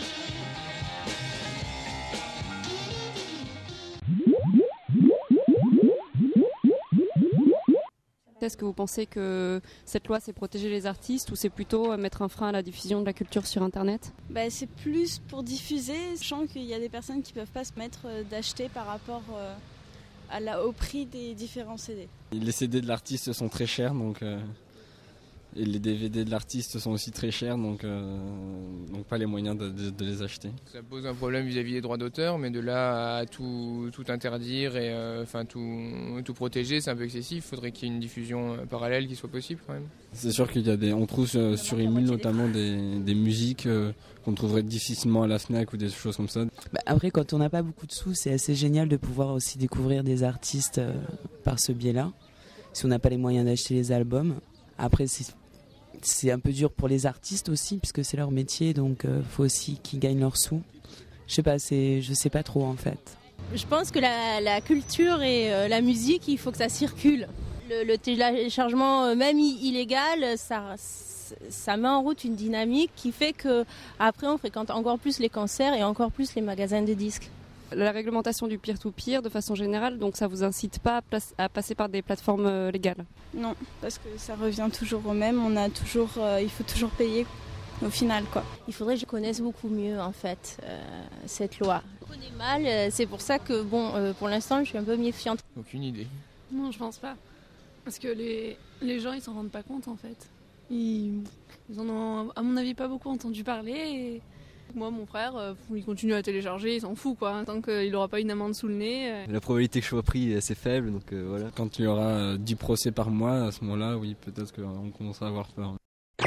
D: Est-ce que vous pensez que cette loi c'est protéger les artistes ou c'est plutôt mettre un frein à la diffusion de la culture sur Internet ?
E: C'est plus pour diffuser, sachant qu'il y a des personnes qui ne peuvent pas se mettre d'acheter par rapport au prix des différents CD.
J: Les CD de l'artiste sont très chers, donc, et les DVD de l'artiste sont aussi très chers, donc pas les moyens de les acheter.
L: Ça pose un problème vis-à-vis des droits d'auteur, mais de là à tout interdire et tout protéger, c'est un peu excessif. Il faudrait qu'il y ait une diffusion parallèle qui soit possible quand même.
J: C'est sûr qu'il y a on trouve sur Emule notamment des musiques qu'on trouverait difficilement à la Fnac ou des choses comme ça.
K: Après, quand on n'a pas beaucoup de sous, c'est assez génial de pouvoir aussi découvrir des artistes par ce biais-là, si on n'a pas les moyens d'acheter les albums. Après, c'est un peu dur pour les artistes aussi, puisque c'est leur métier, donc faut aussi qu'ils gagnent leurs sous. Je sais pas trop en fait.
E: Je pense que la culture et la musique, il faut que ça circule. Le téléchargement, même illégal, ça met en route une dynamique qui fait qu'après on fréquente encore plus les concerts et encore plus les magasins de disques.
D: La réglementation du peer-to-peer, de façon générale, donc ça vous incite pas à passer par des plateformes légales ?
E: Non, parce que ça revient toujours au même. Il faut toujours payer au final, quoi.
M: Il faudrait que je connaisse beaucoup mieux, en fait, cette loi. Je connais mal, c'est pour ça que, pour l'instant, je suis un peu méfiante.
L: Aucune idée.
S: Non, je pense pas. Parce que les gens, ils s'en rendent pas compte, en fait. Ils en ont, à mon avis, pas beaucoup entendu parler et... Moi, mon frère, il continue à télécharger, il s'en fout, quoi. Tant qu'il n'aura pas une amende sous le nez.
H: La probabilité que je sois pris est assez faible, donc voilà.
J: Quand il y aura 10 procès par mois, à ce moment-là, oui, peut-être qu'on commencera à avoir peur.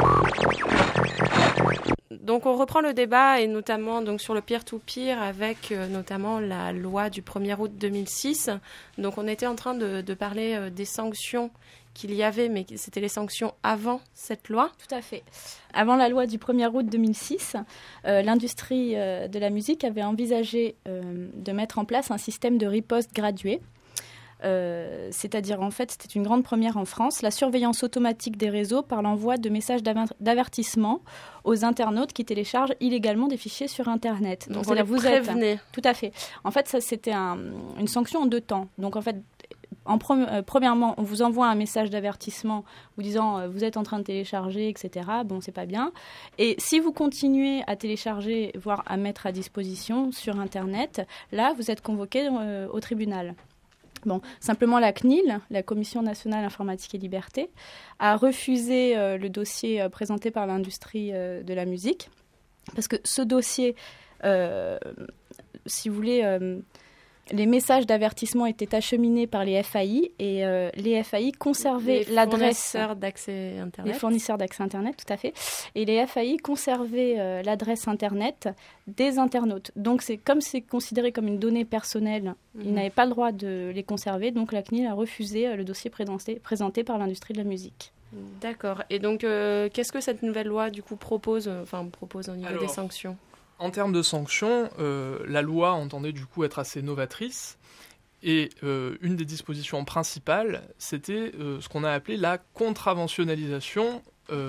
C: Donc on reprend le débat, et notamment donc, sur le peer-to-peer avec notamment la loi du 1er août 2006. Donc on était en train de parler des sanctions qu'il y avait, mais c'était les sanctions avant cette loi.
O: Tout à fait. Avant la loi du 1er août 2006, l'industrie de la musique avait envisagé de mettre en place un système de riposte gradué. C'est-à-dire, en fait, c'était une grande première en France, la surveillance automatique des réseaux par l'envoi de messages d'avertissement aux internautes qui téléchargent illégalement des fichiers sur Internet.
C: Donc on les prévenait.
O: Tout à fait. En fait, ça, c'était une sanction en 2 temps. Donc, en fait, premièrement, on vous envoie un message d'avertissement vous disant vous êtes en train de télécharger, etc. Bon, c'est pas bien. Et si vous continuez à télécharger, voire à mettre à disposition sur Internet, là, vous êtes convoqué au tribunal. Bon, simplement la CNIL, la Commission nationale informatique et liberté, a refusé le dossier présenté par l'industrie de la musique, parce que ce dossier, si vous voulez, les messages d'avertissement étaient acheminés par les FAI et les FAI conservaient l'adresse... Les fournisseurs d'accès Internet, tout à fait. Et les FAI conservaient l'adresse Internet des internautes. Donc comme c'est considéré comme une donnée personnelle, ils n'avaient pas le droit de les conserver. Donc la CNIL a refusé le dossier présenté par l'industrie de la musique.
C: D'accord. Et donc qu'est-ce que cette nouvelle loi du coup propose au niveau des sanctions ?
N: En termes de sanctions, la loi entendait du coup être assez novatrice et une des dispositions principales, c'était ce qu'on a appelé la contraventionnalisation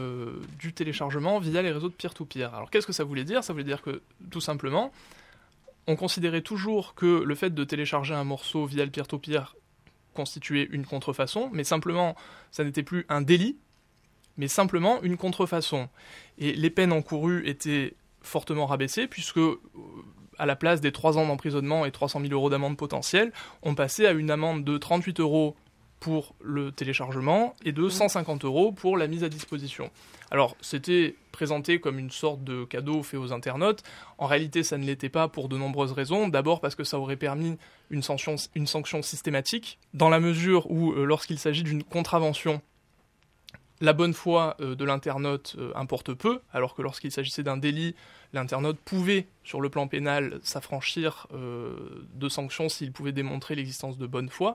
N: du téléchargement via les réseaux de peer-to-peer. Alors qu'est-ce que ça voulait dire ? Ça voulait dire que tout simplement, on considérait toujours que le fait de télécharger un morceau via le peer-to-peer constituait une contrefaçon, mais simplement, ça n'était plus un délit, mais simplement une contrefaçon. Et les peines encourues étaient fortement rabaissé, puisque à la place des 3 ans d'emprisonnement et 300 000 € d'amende potentielle, on passait à une amende de 38 € pour le téléchargement et de 150 € pour la mise à disposition. Alors, c'était présenté comme une sorte de cadeau fait aux internautes. En réalité, ça ne l'était pas pour de nombreuses raisons. D'abord parce que ça aurait permis une sanction systématique, dans la mesure où, lorsqu'il s'agit d'une contravention, la bonne foi de l'internaute importe peu, alors que lorsqu'il s'agissait d'un délit, l'internaute pouvait, sur le plan pénal, s'affranchir de sanctions s'il pouvait démontrer l'existence de bonne foi.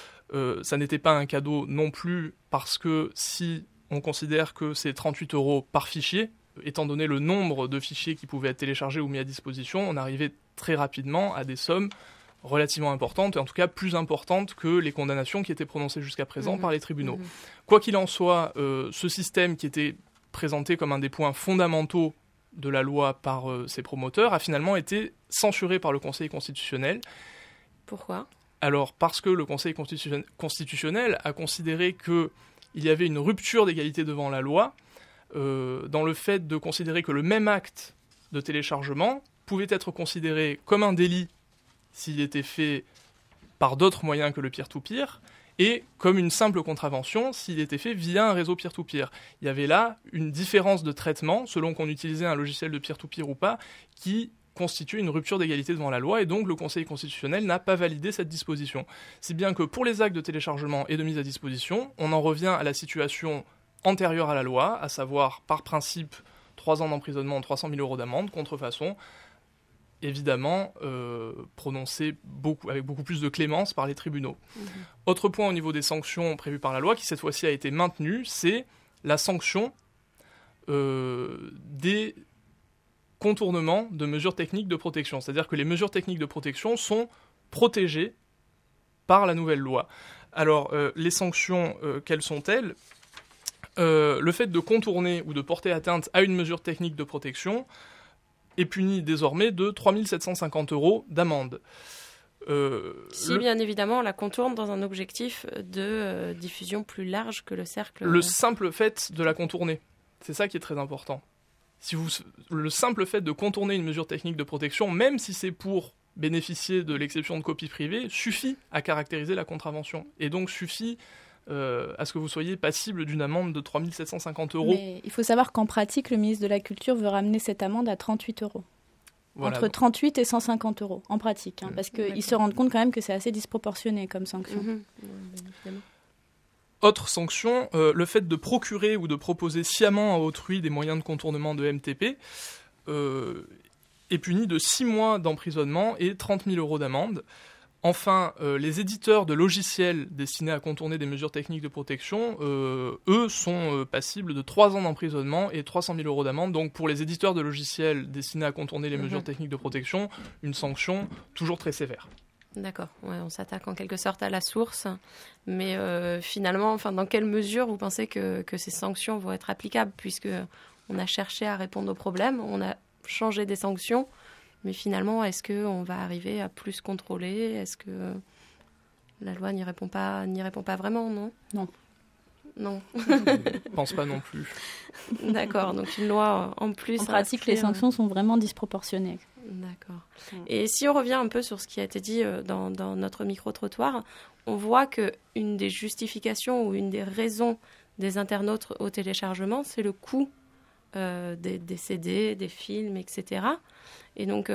N: Ça n'était pas un cadeau non plus, parce que si on considère que c'est 38 € par fichier, étant donné le nombre de fichiers qui pouvaient être téléchargés ou mis à disposition, on arrivait très rapidement à des sommes relativement importantes, et en tout cas plus importantes que les condamnations qui étaient prononcées jusqu'à présent par les tribunaux. Quoi qu'il en soit, ce système qui était présenté comme un des points fondamentaux de la loi par ses promoteurs a finalement été censuré par le Conseil constitutionnel.
C: Pourquoi ?
N: Alors, parce que le Conseil constitutionnel a considéré qu'il y avait une rupture d'égalité devant la loi, dans le fait de considérer que le même acte de téléchargement pouvait être considéré comme un délit s'il était fait par d'autres moyens que le peer-to-peer, et comme une simple contravention s'il était fait via un réseau peer-to-peer. Il y avait là une différence de traitement, selon qu'on utilisait un logiciel de peer-to-peer ou pas, qui constitue une rupture d'égalité devant la loi, et donc le Conseil constitutionnel n'a pas validé cette disposition. Si bien que pour les actes de téléchargement et de mise à disposition, on en revient à la situation antérieure à la loi, à savoir, par principe, 3 ans d'emprisonnement, 300 000 € d'amende, contrefaçon, évidemment prononcé avec beaucoup plus de clémence par les tribunaux. Autre point au niveau des sanctions prévues par la loi, qui cette fois-ci a été maintenue, c'est la sanction des contournements de mesures techniques de protection. C'est-à-dire que les mesures techniques de protection sont protégées par la nouvelle loi. Alors, les sanctions, quelles sont-elles ? Le fait de contourner ou de porter atteinte à une mesure technique de protection est puni désormais de 3 750 € d'amende.
C: Bien évidemment, on la contourne dans un objectif de diffusion plus large que le cercle...
N: Le simple fait de la contourner, c'est ça qui est très important. Le simple fait de contourner une mesure technique de protection, même si c'est pour bénéficier de l'exception de copie privée, suffit à caractériser la contravention. Et donc suffit à ce que vous soyez passible d'une amende de 3 750 €.
O: Mais il faut savoir qu'en pratique, le ministre de la Culture veut ramener cette amende à 38 €. Voilà. Entre 38 et 150 € en pratique, parce qu'ils se rendent compte quand même que c'est assez disproportionné comme sanction.
N: Autre sanction, le fait de procurer ou de proposer sciemment à autrui des moyens de contournement de MTP est puni de 6 mois d'emprisonnement et 30 000 € d'amende. Enfin, les éditeurs de logiciels destinés à contourner des mesures techniques de protection, eux, sont passibles de 3 ans d'emprisonnement et 300 000 € d'amende. Donc pour les éditeurs de logiciels destinés à contourner les mesures techniques de protection, une sanction toujours très sévère.
C: D'accord, ouais, on s'attaque en quelque sorte à la source, mais finalement, dans quelle mesure vous pensez que ces sanctions vont être applicables, puisque on a cherché à répondre aux problèmes, on a changé des sanctions, mais finalement, est-ce qu'on va arriver à plus contrôler ? Est-ce que la loi n'y répond pas vraiment, non ? Non.
N: Je pense pas non plus.
C: D'accord, donc une loi en plus.
O: En pratique, les sanctions sont vraiment disproportionnées.
C: D'accord. Et si on revient un peu sur ce qui a été dit dans notre micro-trottoir, on voit qu'une des justifications ou une des raisons des internautes au téléchargement, c'est le coût des CD, des films, etc. Et donc,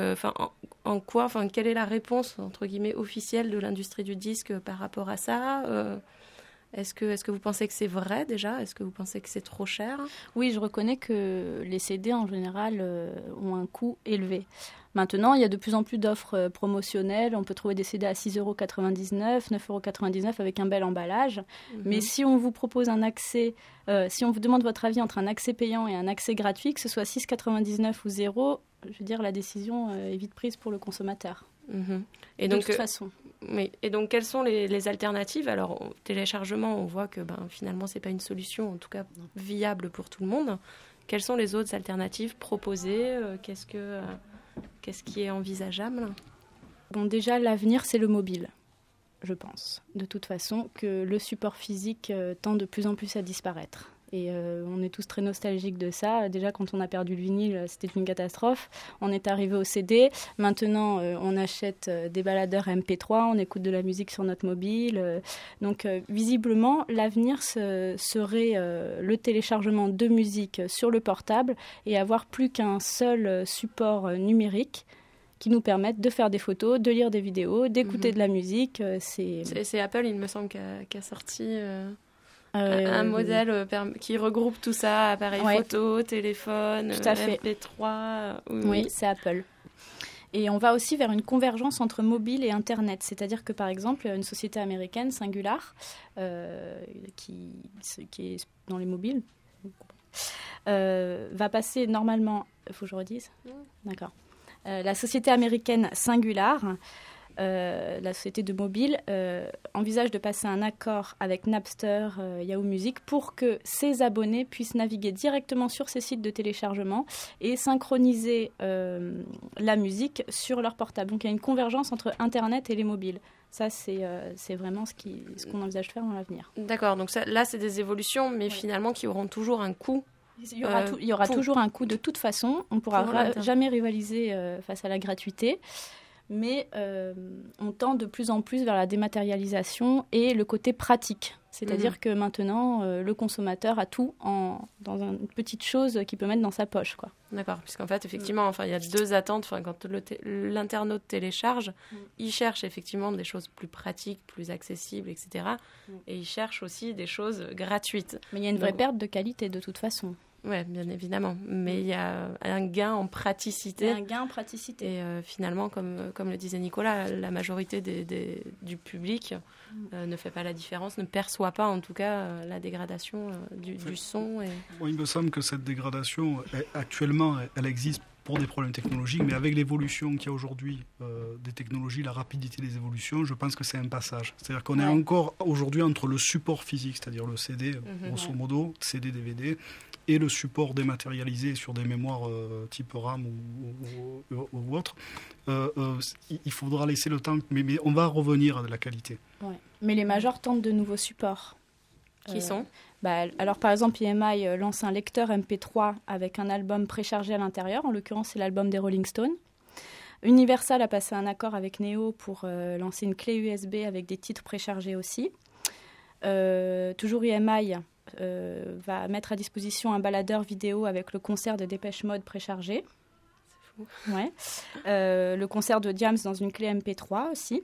C: quelle est la réponse, entre guillemets, officielle de l'industrie du disque par rapport à ça ? Est-ce que vous pensez que c'est vrai déjà ? Est-ce que vous pensez que c'est trop cher ?
O: Oui, je reconnais que les CD en général ont un coût élevé. Maintenant, il y a de plus en plus d'offres promotionnelles. On peut trouver des CD à 6,99 €, 9,99 € avec un bel emballage. Mais si on vous propose un accès, si on vous demande votre avis entre un accès payant et un accès gratuit, que ce soit 6,99 € ou 0, je veux dire, la décision est vite prise pour le consommateur.
C: Et
O: de
C: donc,
O: toute façon.
C: Oui. Et donc, quelles sont les alternatives ? Alors, au téléchargement, on voit que finalement, ce n'est pas une solution, en tout cas viable pour tout le monde. Quelles sont les autres alternatives proposées ? Qu'est-ce qui est envisageable ?
O: Bon, déjà, l'avenir, c'est le mobile, je pense. De toute façon, que le support physique tend de plus en plus à disparaître. Et on est tous très nostalgiques de ça. Déjà, quand on a perdu le vinyle, c'était une catastrophe. On est arrivé au CD. Maintenant, on achète des baladeurs MP3, on écoute de la musique sur notre mobile. Donc, visiblement, l'avenir serait le téléchargement de musique sur le portable et avoir plus qu'un seul support numérique qui nous permette de faire des photos, de lire des vidéos, d'écouter de la musique.
C: C'est Apple, il me semble, qui a sorti... un modèle qui regroupe tout ça, appareil photo, téléphone, MP3.
O: Oui, c'est Apple. Et on va aussi vers une convergence entre mobile et Internet. C'est-à-dire que, par exemple, une société américaine, Singular, qui est dans les mobiles, va passer normalement... Il faut que je redise ? D'accord. La société américaine Singular... la société de mobile envisage de passer un accord avec Napster, Yahoo Music pour que ses abonnés puissent naviguer directement sur ces sites de téléchargement et synchroniser la musique sur leur portable. Donc il y a une convergence entre Internet et les mobiles. Ça, c'est vraiment ce qu'on envisage de faire dans l'avenir.
C: D'accord, donc là, c'est des évolutions, mais finalement qui auront toujours un coût.
O: Il y aura toujours un coût de toute façon. On ne pourra jamais rivaliser face à la gratuité. Mais on tend de plus en plus vers la dématérialisation et le côté pratique. C'est-à-dire que maintenant, le consommateur a tout dans une petite chose qu'il peut mettre dans sa poche, quoi.
C: D'accord, puisqu'en fait, effectivement, il y a deux attentes. Quand l'internaute télécharge, il cherche effectivement des choses plus pratiques, plus accessibles, etc. Et il cherche aussi des choses gratuites.
O: Mais il y a une vraie perte de qualité, de toute façon.
C: Oui, bien évidemment. Mais il y a un gain en praticité.
O: Et
C: finalement, comme le disait Nicolas, la majorité du public ne fait pas la différence, ne perçoit pas en tout cas la dégradation du son.
P: Bon, il me semble que cette dégradation, actuellement, elle existe pour des problèmes technologiques, mais avec l'évolution qu'il y a aujourd'hui des technologies, la rapidité des évolutions, je pense que c'est un passage. C'est-à-dire qu'on est encore aujourd'hui entre le support physique, c'est-à-dire le CD, grosso modo, CD, DVD, et le support dématérialisé sur des mémoires type RAM ou autre. Il faudra laisser le temps, mais on va revenir à de la qualité.
O: Ouais. Mais les majors tentent de nouveaux supports.
C: Qui sont
O: alors, par exemple, EMI lance un lecteur MP3 avec un album préchargé à l'intérieur. En l'occurrence, c'est l'album des Rolling Stones. Universal a passé un accord avec Neo pour lancer une clé USB avec des titres préchargés aussi. Toujours EMI va mettre à disposition un baladeur vidéo avec le concert de Dépêche Mode préchargé.
C: C'est fou.
O: Ouais. Le concert de Diams dans une clé MP3 aussi.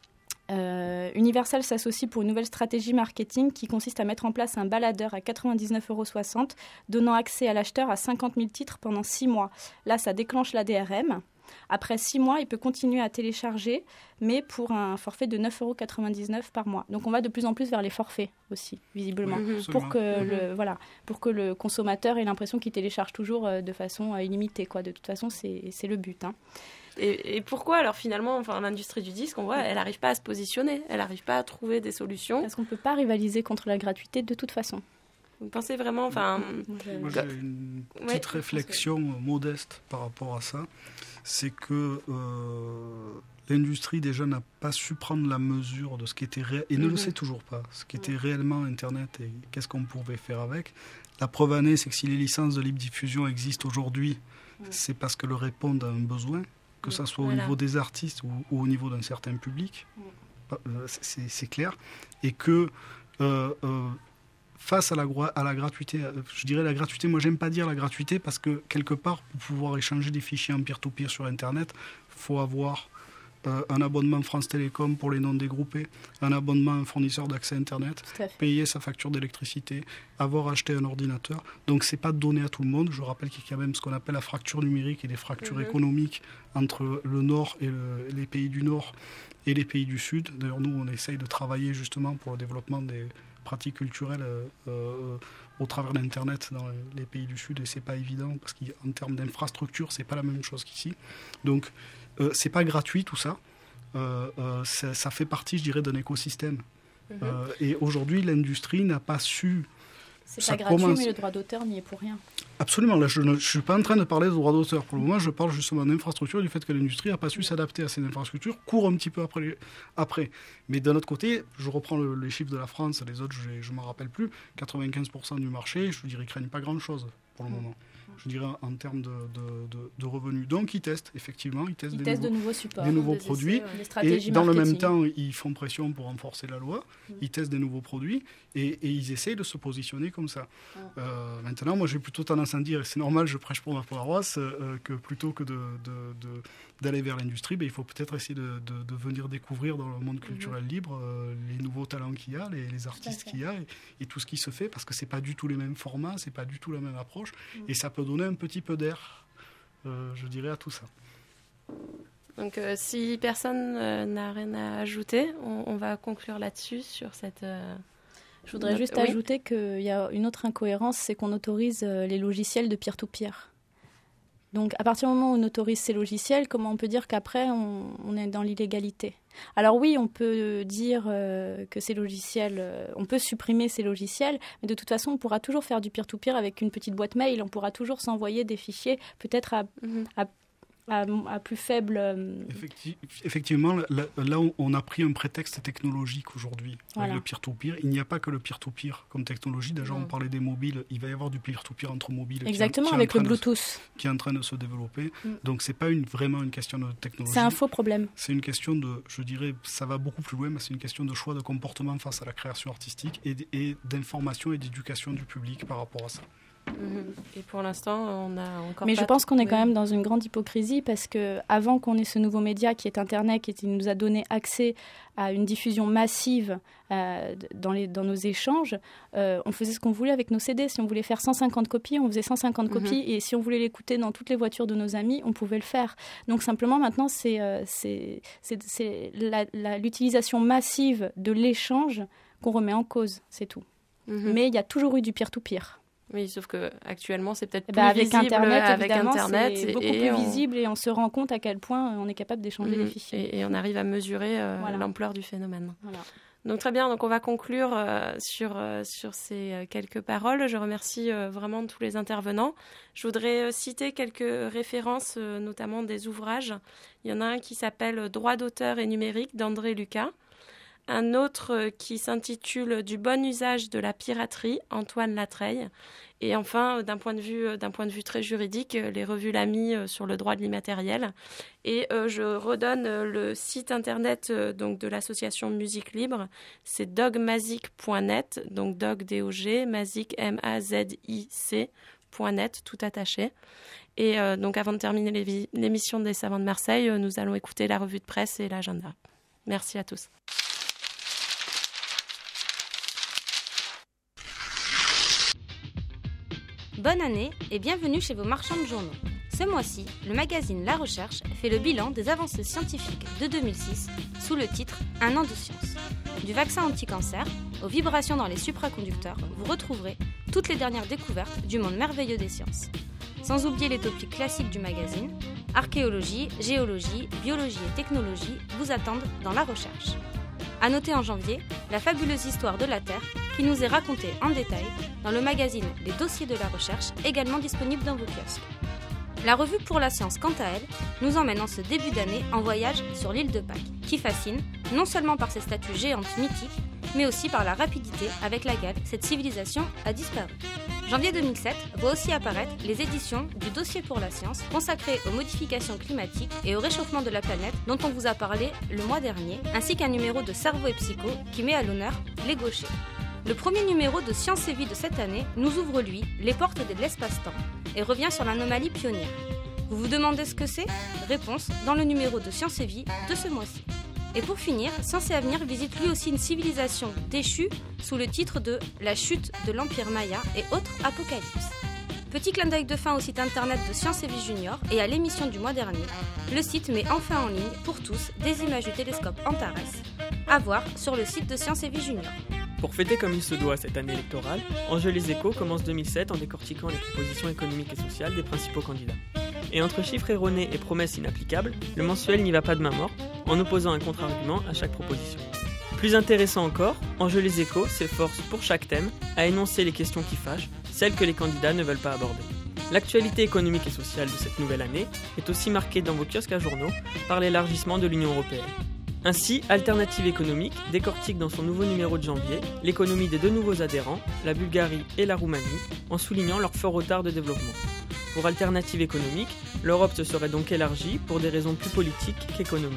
O: Universal s'associe pour une nouvelle stratégie marketing qui consiste à mettre en place un baladeur à 99,60 €, donnant accès à l'acheteur à 50 000 titres pendant 6 mois. Là, ça déclenche la DRM. Après 6 mois, il peut continuer à télécharger, mais pour un forfait de 9,99 € par mois. Donc on va de plus en plus vers les forfaits aussi, visiblement, pour que le consommateur ait l'impression qu'il télécharge toujours de façon illimitée, quoi. De toute façon, c'est le but, hein.
C: Et pourquoi alors finalement, l'industrie du disque, on voit, elle n'arrive pas à se positionner, elle n'arrive pas à trouver des solutions.
O: Parce qu'on ne peut pas rivaliser contre la gratuité de toute façon.
C: Vous pensez vraiment,
P: Moi, j'ai une petite réflexion modeste par rapport à ça. C'est que l'industrie déjà n'a pas su prendre la mesure de ce qui était réel, et ne le sait toujours pas, ce qui était réellement Internet et qu'est-ce qu'on pouvait faire avec. La preuve année, c'est que si les licences de libre diffusion existent aujourd'hui, c'est parce qu'elles répondent à un besoin, que ça soit au niveau des artistes ou au niveau d'un certain public. C'est clair. Et que face à la gratuité, je dirais la gratuité, moi j'aime pas dire la gratuité parce que quelque part, pour pouvoir échanger des fichiers en peer-to-peer sur Internet, il faut avoir un abonnement France Télécom pour les non dégroupés, un abonnement à un fournisseur d'accès Internet, payer sa facture d'électricité, avoir acheté un ordinateur. Donc c'est pas donné à tout le monde. Je rappelle qu'il y a quand même ce qu'on appelle la fracture numérique et des fractures économiques entre le Nord et les pays du Nord et les pays du Sud. D'ailleurs, nous, on essaye de travailler justement pour le développement des pratiques culturelles au travers d'Internet dans les pays du Sud, et c'est pas évident parce qu'en termes d'infrastructure, c'est pas la même chose qu'ici. Donc, c'est pas gratuit tout ça. Ça fait partie, je dirais, d'un écosystème. Et aujourd'hui, l'industrie n'a pas su.
O: C'est pas gratuit, mais le droit d'auteur n'y est pour rien.
P: Absolument. Là, je ne suis pas en train de parler de droit d'auteur. Pour le moment, je parle justement d'infrastructure, du fait que l'industrie n'a pas su s'adapter à ces infrastructures, court un petit peu après. Mais d'un autre côté, je reprends les chiffres de la France, les autres, je ne m'en rappelle plus, 95% du marché, je dirais qu'ils ne craignent pas grand-chose pour le moment. Je dirais en termes de revenus. Donc ils testent, effectivement, ils testent
O: de nouveaux supports,
P: des nouveaux produits. Et dans le même temps, ils font pression pour renforcer la loi. Ils testent des nouveaux produits et ils essayent de se positionner comme ça. Maintenant, moi j'ai plutôt tendance à dire, et c'est normal, je prêche pour ma paroisse, que plutôt que d'aller vers l'industrie, il faut peut-être essayer de venir découvrir dans le monde culturel libre les nouveaux talents qu'il y a, les artistes qu'il y a et tout ce qui se fait, parce que c'est pas du tout les mêmes formats, c'est pas du tout la même approche, et ça peut donner un petit peu d'air, je dirais, à tout ça.
C: Donc si personne n'a rien à ajouter, on va conclure là-dessus sur cette...
O: Je voudrais juste ajouter qu'il y a une autre incohérence, c'est qu'on autorise les logiciels de peer-to-peer. Donc, à partir du moment où on autorise ces logiciels, comment on peut dire qu'après, on est dans l'illégalité ? Alors oui, on peut dire que ces logiciels, on peut supprimer ces logiciels, mais de toute façon, on pourra toujours faire du peer-to-peer avec une petite boîte mail. On pourra toujours s'envoyer des fichiers, peut-être à plus faible...
P: Effectivement, là, on a pris un prétexte technologique aujourd'hui, avec le peer-to-peer. Il n'y a pas que le peer-to-peer comme technologie. Déjà, on parlait des mobiles. Il va y avoir du peer-to-peer entre mobiles.
O: Exactement, avec le Bluetooth.
P: Qui est en train de se développer. Donc, ce n'est pas vraiment une question de technologie.
O: C'est un faux problème.
P: C'est une question de, je dirais, ça va beaucoup plus loin, mais c'est une question de choix de comportement face à la création artistique et d'information et d'éducation du public par rapport à ça.
C: Et pour l'instant, on a encore.
O: Mais je pense qu'on est quand même dans une grande hypocrisie parce que avant qu'on ait ce nouveau média qui est Internet, qui nous a donné accès à une diffusion massive dans nos échanges, on faisait ce qu'on voulait avec nos CD. Si on voulait faire 150 copies, on faisait 150 copies, et si on voulait l'écouter dans toutes les voitures de nos amis, on pouvait le faire. Donc simplement maintenant, c'est l'utilisation massive de l'échange qu'on remet en cause, c'est tout. Mais il y a toujours eu du peer-to-peer.
C: Oui, sauf qu'actuellement, c'est peut-être plus
O: avec
C: visible
O: Internet,
C: avec Internet.
O: C'est beaucoup plus visible et on se rend compte à quel point on est capable d'échanger les fichiers.
C: Et on arrive à mesurer l'ampleur du phénomène. Voilà. Donc très bien, donc on va conclure sur ces quelques paroles. Je remercie vraiment tous les intervenants. Je voudrais citer quelques références, notamment des ouvrages. Il y en a un qui s'appelle « Droit d'auteur et numérique » d'André Lucas. Un autre qui s'intitule « Du bon usage de la piraterie » Antoine Latreille. Et enfin, d'un point de vue très juridique, les revues L'Ami sur le droit de l'immatériel. Et je redonne le site internet donc de l'association Musique Libre. C'est dogmazic.net, donc dog D-O-G, mazic M-A-Z-I-C.net, tout attaché. Et donc avant de terminer l'émission des Savants de Marseille, nous allons écouter la revue de presse et l'agenda. Merci à tous.
T: Bonne année et bienvenue chez vos marchands de journaux. Ce mois-ci, le magazine La Recherche fait le bilan des avancées scientifiques de 2006 sous le titre « Un an de science ». Du vaccin anti-cancer aux vibrations dans les supraconducteurs, vous retrouverez toutes les dernières découvertes du monde merveilleux des sciences. Sans oublier les topics classiques du magazine, archéologie, géologie, biologie et technologie vous attendent dans La Recherche. À noter en janvier, la fabuleuse histoire de la Terre qui nous est racontée en détail dans le magazine Les Dossiers de la Recherche, également disponible dans vos kiosques. La revue Pour la Science, quant à elle, nous emmène en ce début d'année en voyage sur l'île de Pâques, qui fascine non seulement par ses statues géantes mythiques, mais aussi par la rapidité avec laquelle cette civilisation a disparu. Janvier 2007 voit aussi apparaître les éditions du Dossier pour la Science, consacrées aux modifications climatiques et au réchauffement de la planète dont on vous a parlé le mois dernier, ainsi qu'un numéro de Cerveau et Psycho qui met à l'honneur les gauchers. Le premier numéro de Science et Vie de cette année nous ouvre, lui, les portes de l'espace-temps et revient sur l'anomalie pionnière. Vous vous demandez ce que c'est ? Réponse dans le numéro de Science et Vie de ce mois-ci. Et pour finir, Science et Avenir visite lui aussi une civilisation déchue sous le titre de La chute de l'Empire Maya et autres apocalypses. Petit clin d'œil de fin au site internet de Science et Vie Junior et à l'émission du mois dernier, le site met enfin en ligne pour tous des images du télescope Antares, à voir sur le site de Science et Vie Junior.
U: Pour fêter comme il se doit cette année électorale, Enjeux les Échos commence 2007 en décortiquant les propositions économiques et sociales des principaux candidats. Et entre chiffres erronés et promesses inapplicables, le mensuel n'y va pas de main morte, en opposant un contre-argument à chaque proposition. Plus intéressant encore, Enjeux les Échos s'efforce pour chaque thème à énoncer les questions qui fâchent, celles que les candidats ne veulent pas aborder. L'actualité économique et sociale de cette nouvelle année est aussi marquée dans vos kiosques à journaux par l'élargissement de l'Union européenne. Ainsi, Alternative économique décortique dans son nouveau numéro de janvier l'économie des deux nouveaux adhérents, la Bulgarie et la Roumanie, en soulignant leur fort retard de développement. Pour Alternative économique, l'Europe se serait donc élargie pour des raisons plus politiques qu'économiques.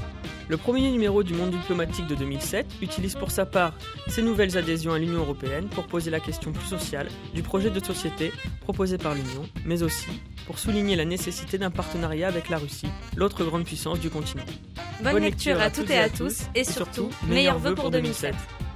U: Le premier numéro du Monde diplomatique de 2007 utilise pour sa part ces nouvelles adhésions à l'Union européenne pour poser la question plus sociale du projet de société proposé par l'Union, mais aussi pour souligner la nécessité d'un partenariat avec la Russie, l'autre grande puissance du continent.
T: Bonne lecture à toutes et à tous, et surtout, meilleurs vœux pour 2007.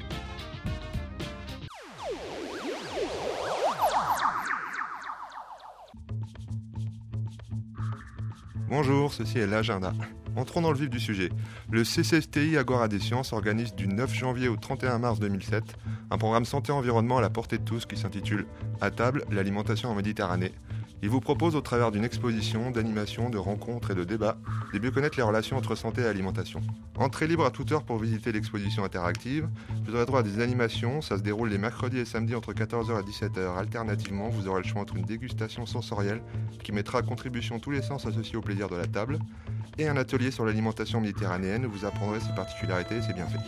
V: Bonjour, ceci est l'agenda. Entrons dans le vif du sujet. Le CCSTI Agora des Sciences organise du 9 janvier au 31 mars 2007 un programme santé-environnement à la portée de tous qui s'intitule « À table, l'alimentation en Méditerranée ». Il vous propose au travers d'une exposition, d'animation, de rencontres et de débats de mieux connaître les relations entre santé et alimentation. Entrée libre à toute heure pour visiter l'exposition interactive. Vous aurez droit à des animations, ça se déroule les mercredis et samedis entre 14h et 17h. Alternativement, vous aurez le choix entre une dégustation sensorielle qui mettra à contribution tous les sens associés au plaisir de la table et un atelier sur l'alimentation méditerranéenne où vous apprendrez ses particularités et ses bienfaits.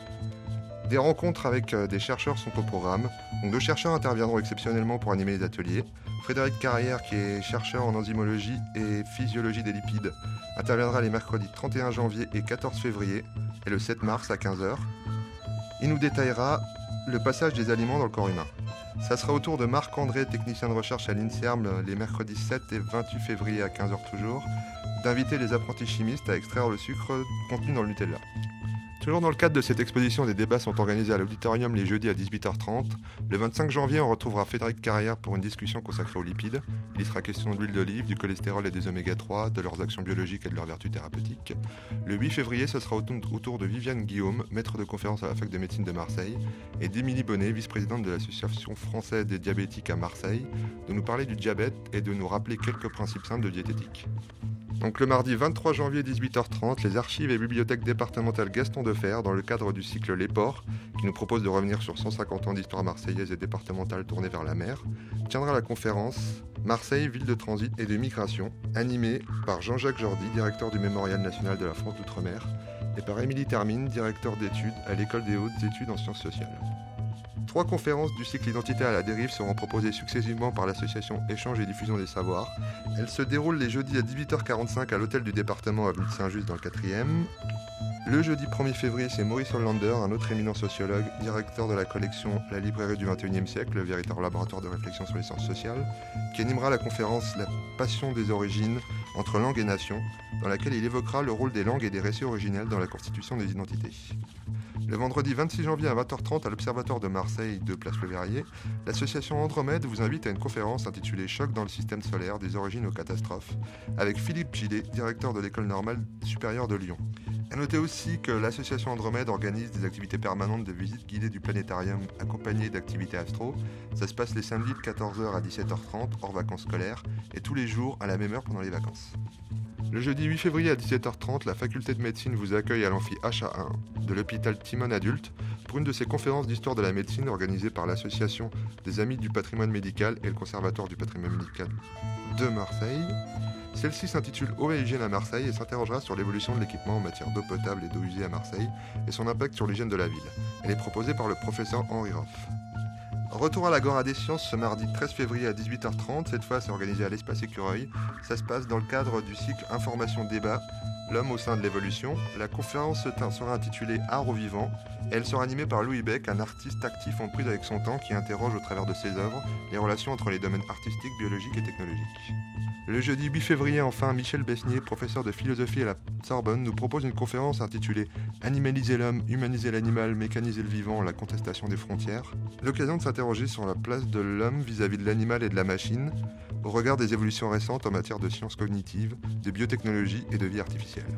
V: Des rencontres avec des chercheurs sont au programme. Donc 2 chercheurs interviendront exceptionnellement pour animer les ateliers. Frédéric Carrière, qui est chercheur en enzymologie et physiologie des lipides, interviendra les mercredis 31 janvier et 14 février et le 7 mars à 15h. Il nous détaillera le passage des aliments dans le corps humain. Ça sera au tour de Marc-André, technicien de recherche à l'INSERM, les mercredis 7 et 28 février à 15h toujours, d'inviter les apprentis chimistes à extraire le sucre contenu dans le Nutella. Toujours dans le cadre de cette exposition, des débats sont organisés à l'auditorium les jeudis à 18h30. Le 25 janvier, on retrouvera Frédéric Carrière pour une discussion consacrée aux lipides. Il y sera question de l'huile d'olive, du cholestérol et des oméga 3, de leurs actions biologiques et de leurs vertus thérapeutiques. Le 8 février, ce sera autour de Viviane Guillaume, maître de conférence à la fac de médecine de Marseille, et d'Émilie Bonnet, vice-présidente de l'Association française des diabétiques à Marseille, de nous parler du diabète et de nous rappeler quelques principes simples de diététique. Donc le mardi 23 janvier 18h30, les archives et bibliothèques départementales Gaston Defferre, dans le cadre du cycle Les Ports, qui nous propose de revenir sur 150 ans d'histoire marseillaise et départementale tournée vers la mer, tiendra la conférence Marseille, ville de transit et de migration, animée par Jean-Jacques Jordi, directeur du Mémorial national de la France d'Outre-mer, et par Émilie Termine, directeur d'études à l'École des hautes études en sciences sociales. 3 conférences du cycle Identité à la dérive seront proposées successivement par l'association Échange et Diffusion des Savoirs. Elles se déroulent les jeudis à 18h45 à l'hôtel du département avenue de Saint-Just dans le 4e. Le jeudi 1er février, c'est Maurice Hollander, un autre éminent sociologue, directeur de la collection La librairie du XXIe siècle, le véritable laboratoire de réflexion sur les sciences sociales, qui animera la conférence La passion des origines, entre langue et nation, dans laquelle il évoquera le rôle des langues et des récits originels dans la constitution des identités. Le vendredi 26 janvier à 20h30 à l'Observatoire de Marseille de Place Le Verrier, l'association Andromède vous invite à une conférence intitulée « Choc dans le système solaire, des origines aux catastrophes » avec Philippe Gillet, directeur de l'École normale supérieure de Lyon. A noter aussi que l'association Andromède organise des activités permanentes de visite guidée du planétarium accompagnées d'activités astro. Ça se passe les samedis de 14h à 17h30 hors vacances scolaires et tous les jours à la même heure pendant les vacances. Le jeudi 8 février à 17h30, la faculté de médecine vous accueille à l'amphi HA1 de l'hôpital Timone Adulte pour une de ses conférences d'histoire de la médecine organisée par l'association des Amis du patrimoine médical et le Conservatoire du patrimoine médical de Marseille. Celle-ci s'intitule Eau et hygiène à Marseille et s'interrogera sur l'évolution de l'équipement en matière d'eau potable et d'eau usée à Marseille et son impact sur l'hygiène de la ville. Elle est proposée par le professeur Henri Roff. Retour à l'Agora des Sciences ce mardi 13 février à 18h30. Cette fois, c'est organisé à l'Espace Écureuil. Ça se passe dans le cadre du cycle Information-Débat, l'homme au sein de l'évolution. La conférence sera intitulée Art au vivant. Et elle sera animée par Louis Beck, un artiste actif en prise avec son temps qui interroge au travers de ses œuvres les relations entre les domaines artistiques, biologiques et technologiques. Le jeudi 8 février, enfin, Michel Besnier, professeur de philosophie à la Sorbonne, nous propose une conférence intitulée « Animaliser l'homme, humaniser l'animal, mécaniser le vivant, la contestation des frontières ». L'occasion de s'interroger sur la place de l'homme vis-à-vis de l'animal et de la machine, au regard des évolutions récentes en matière de sciences cognitives, de biotechnologie et de vie artificielle.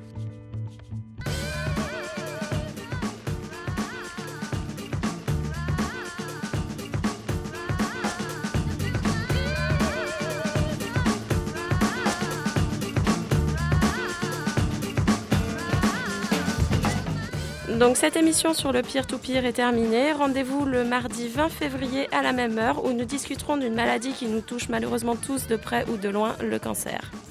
C: Donc cette émission sur le peer-to-peer est terminée. Rendez-vous le mardi 20 février à la même heure où nous discuterons d'une maladie qui nous touche malheureusement tous de près ou de loin, le cancer.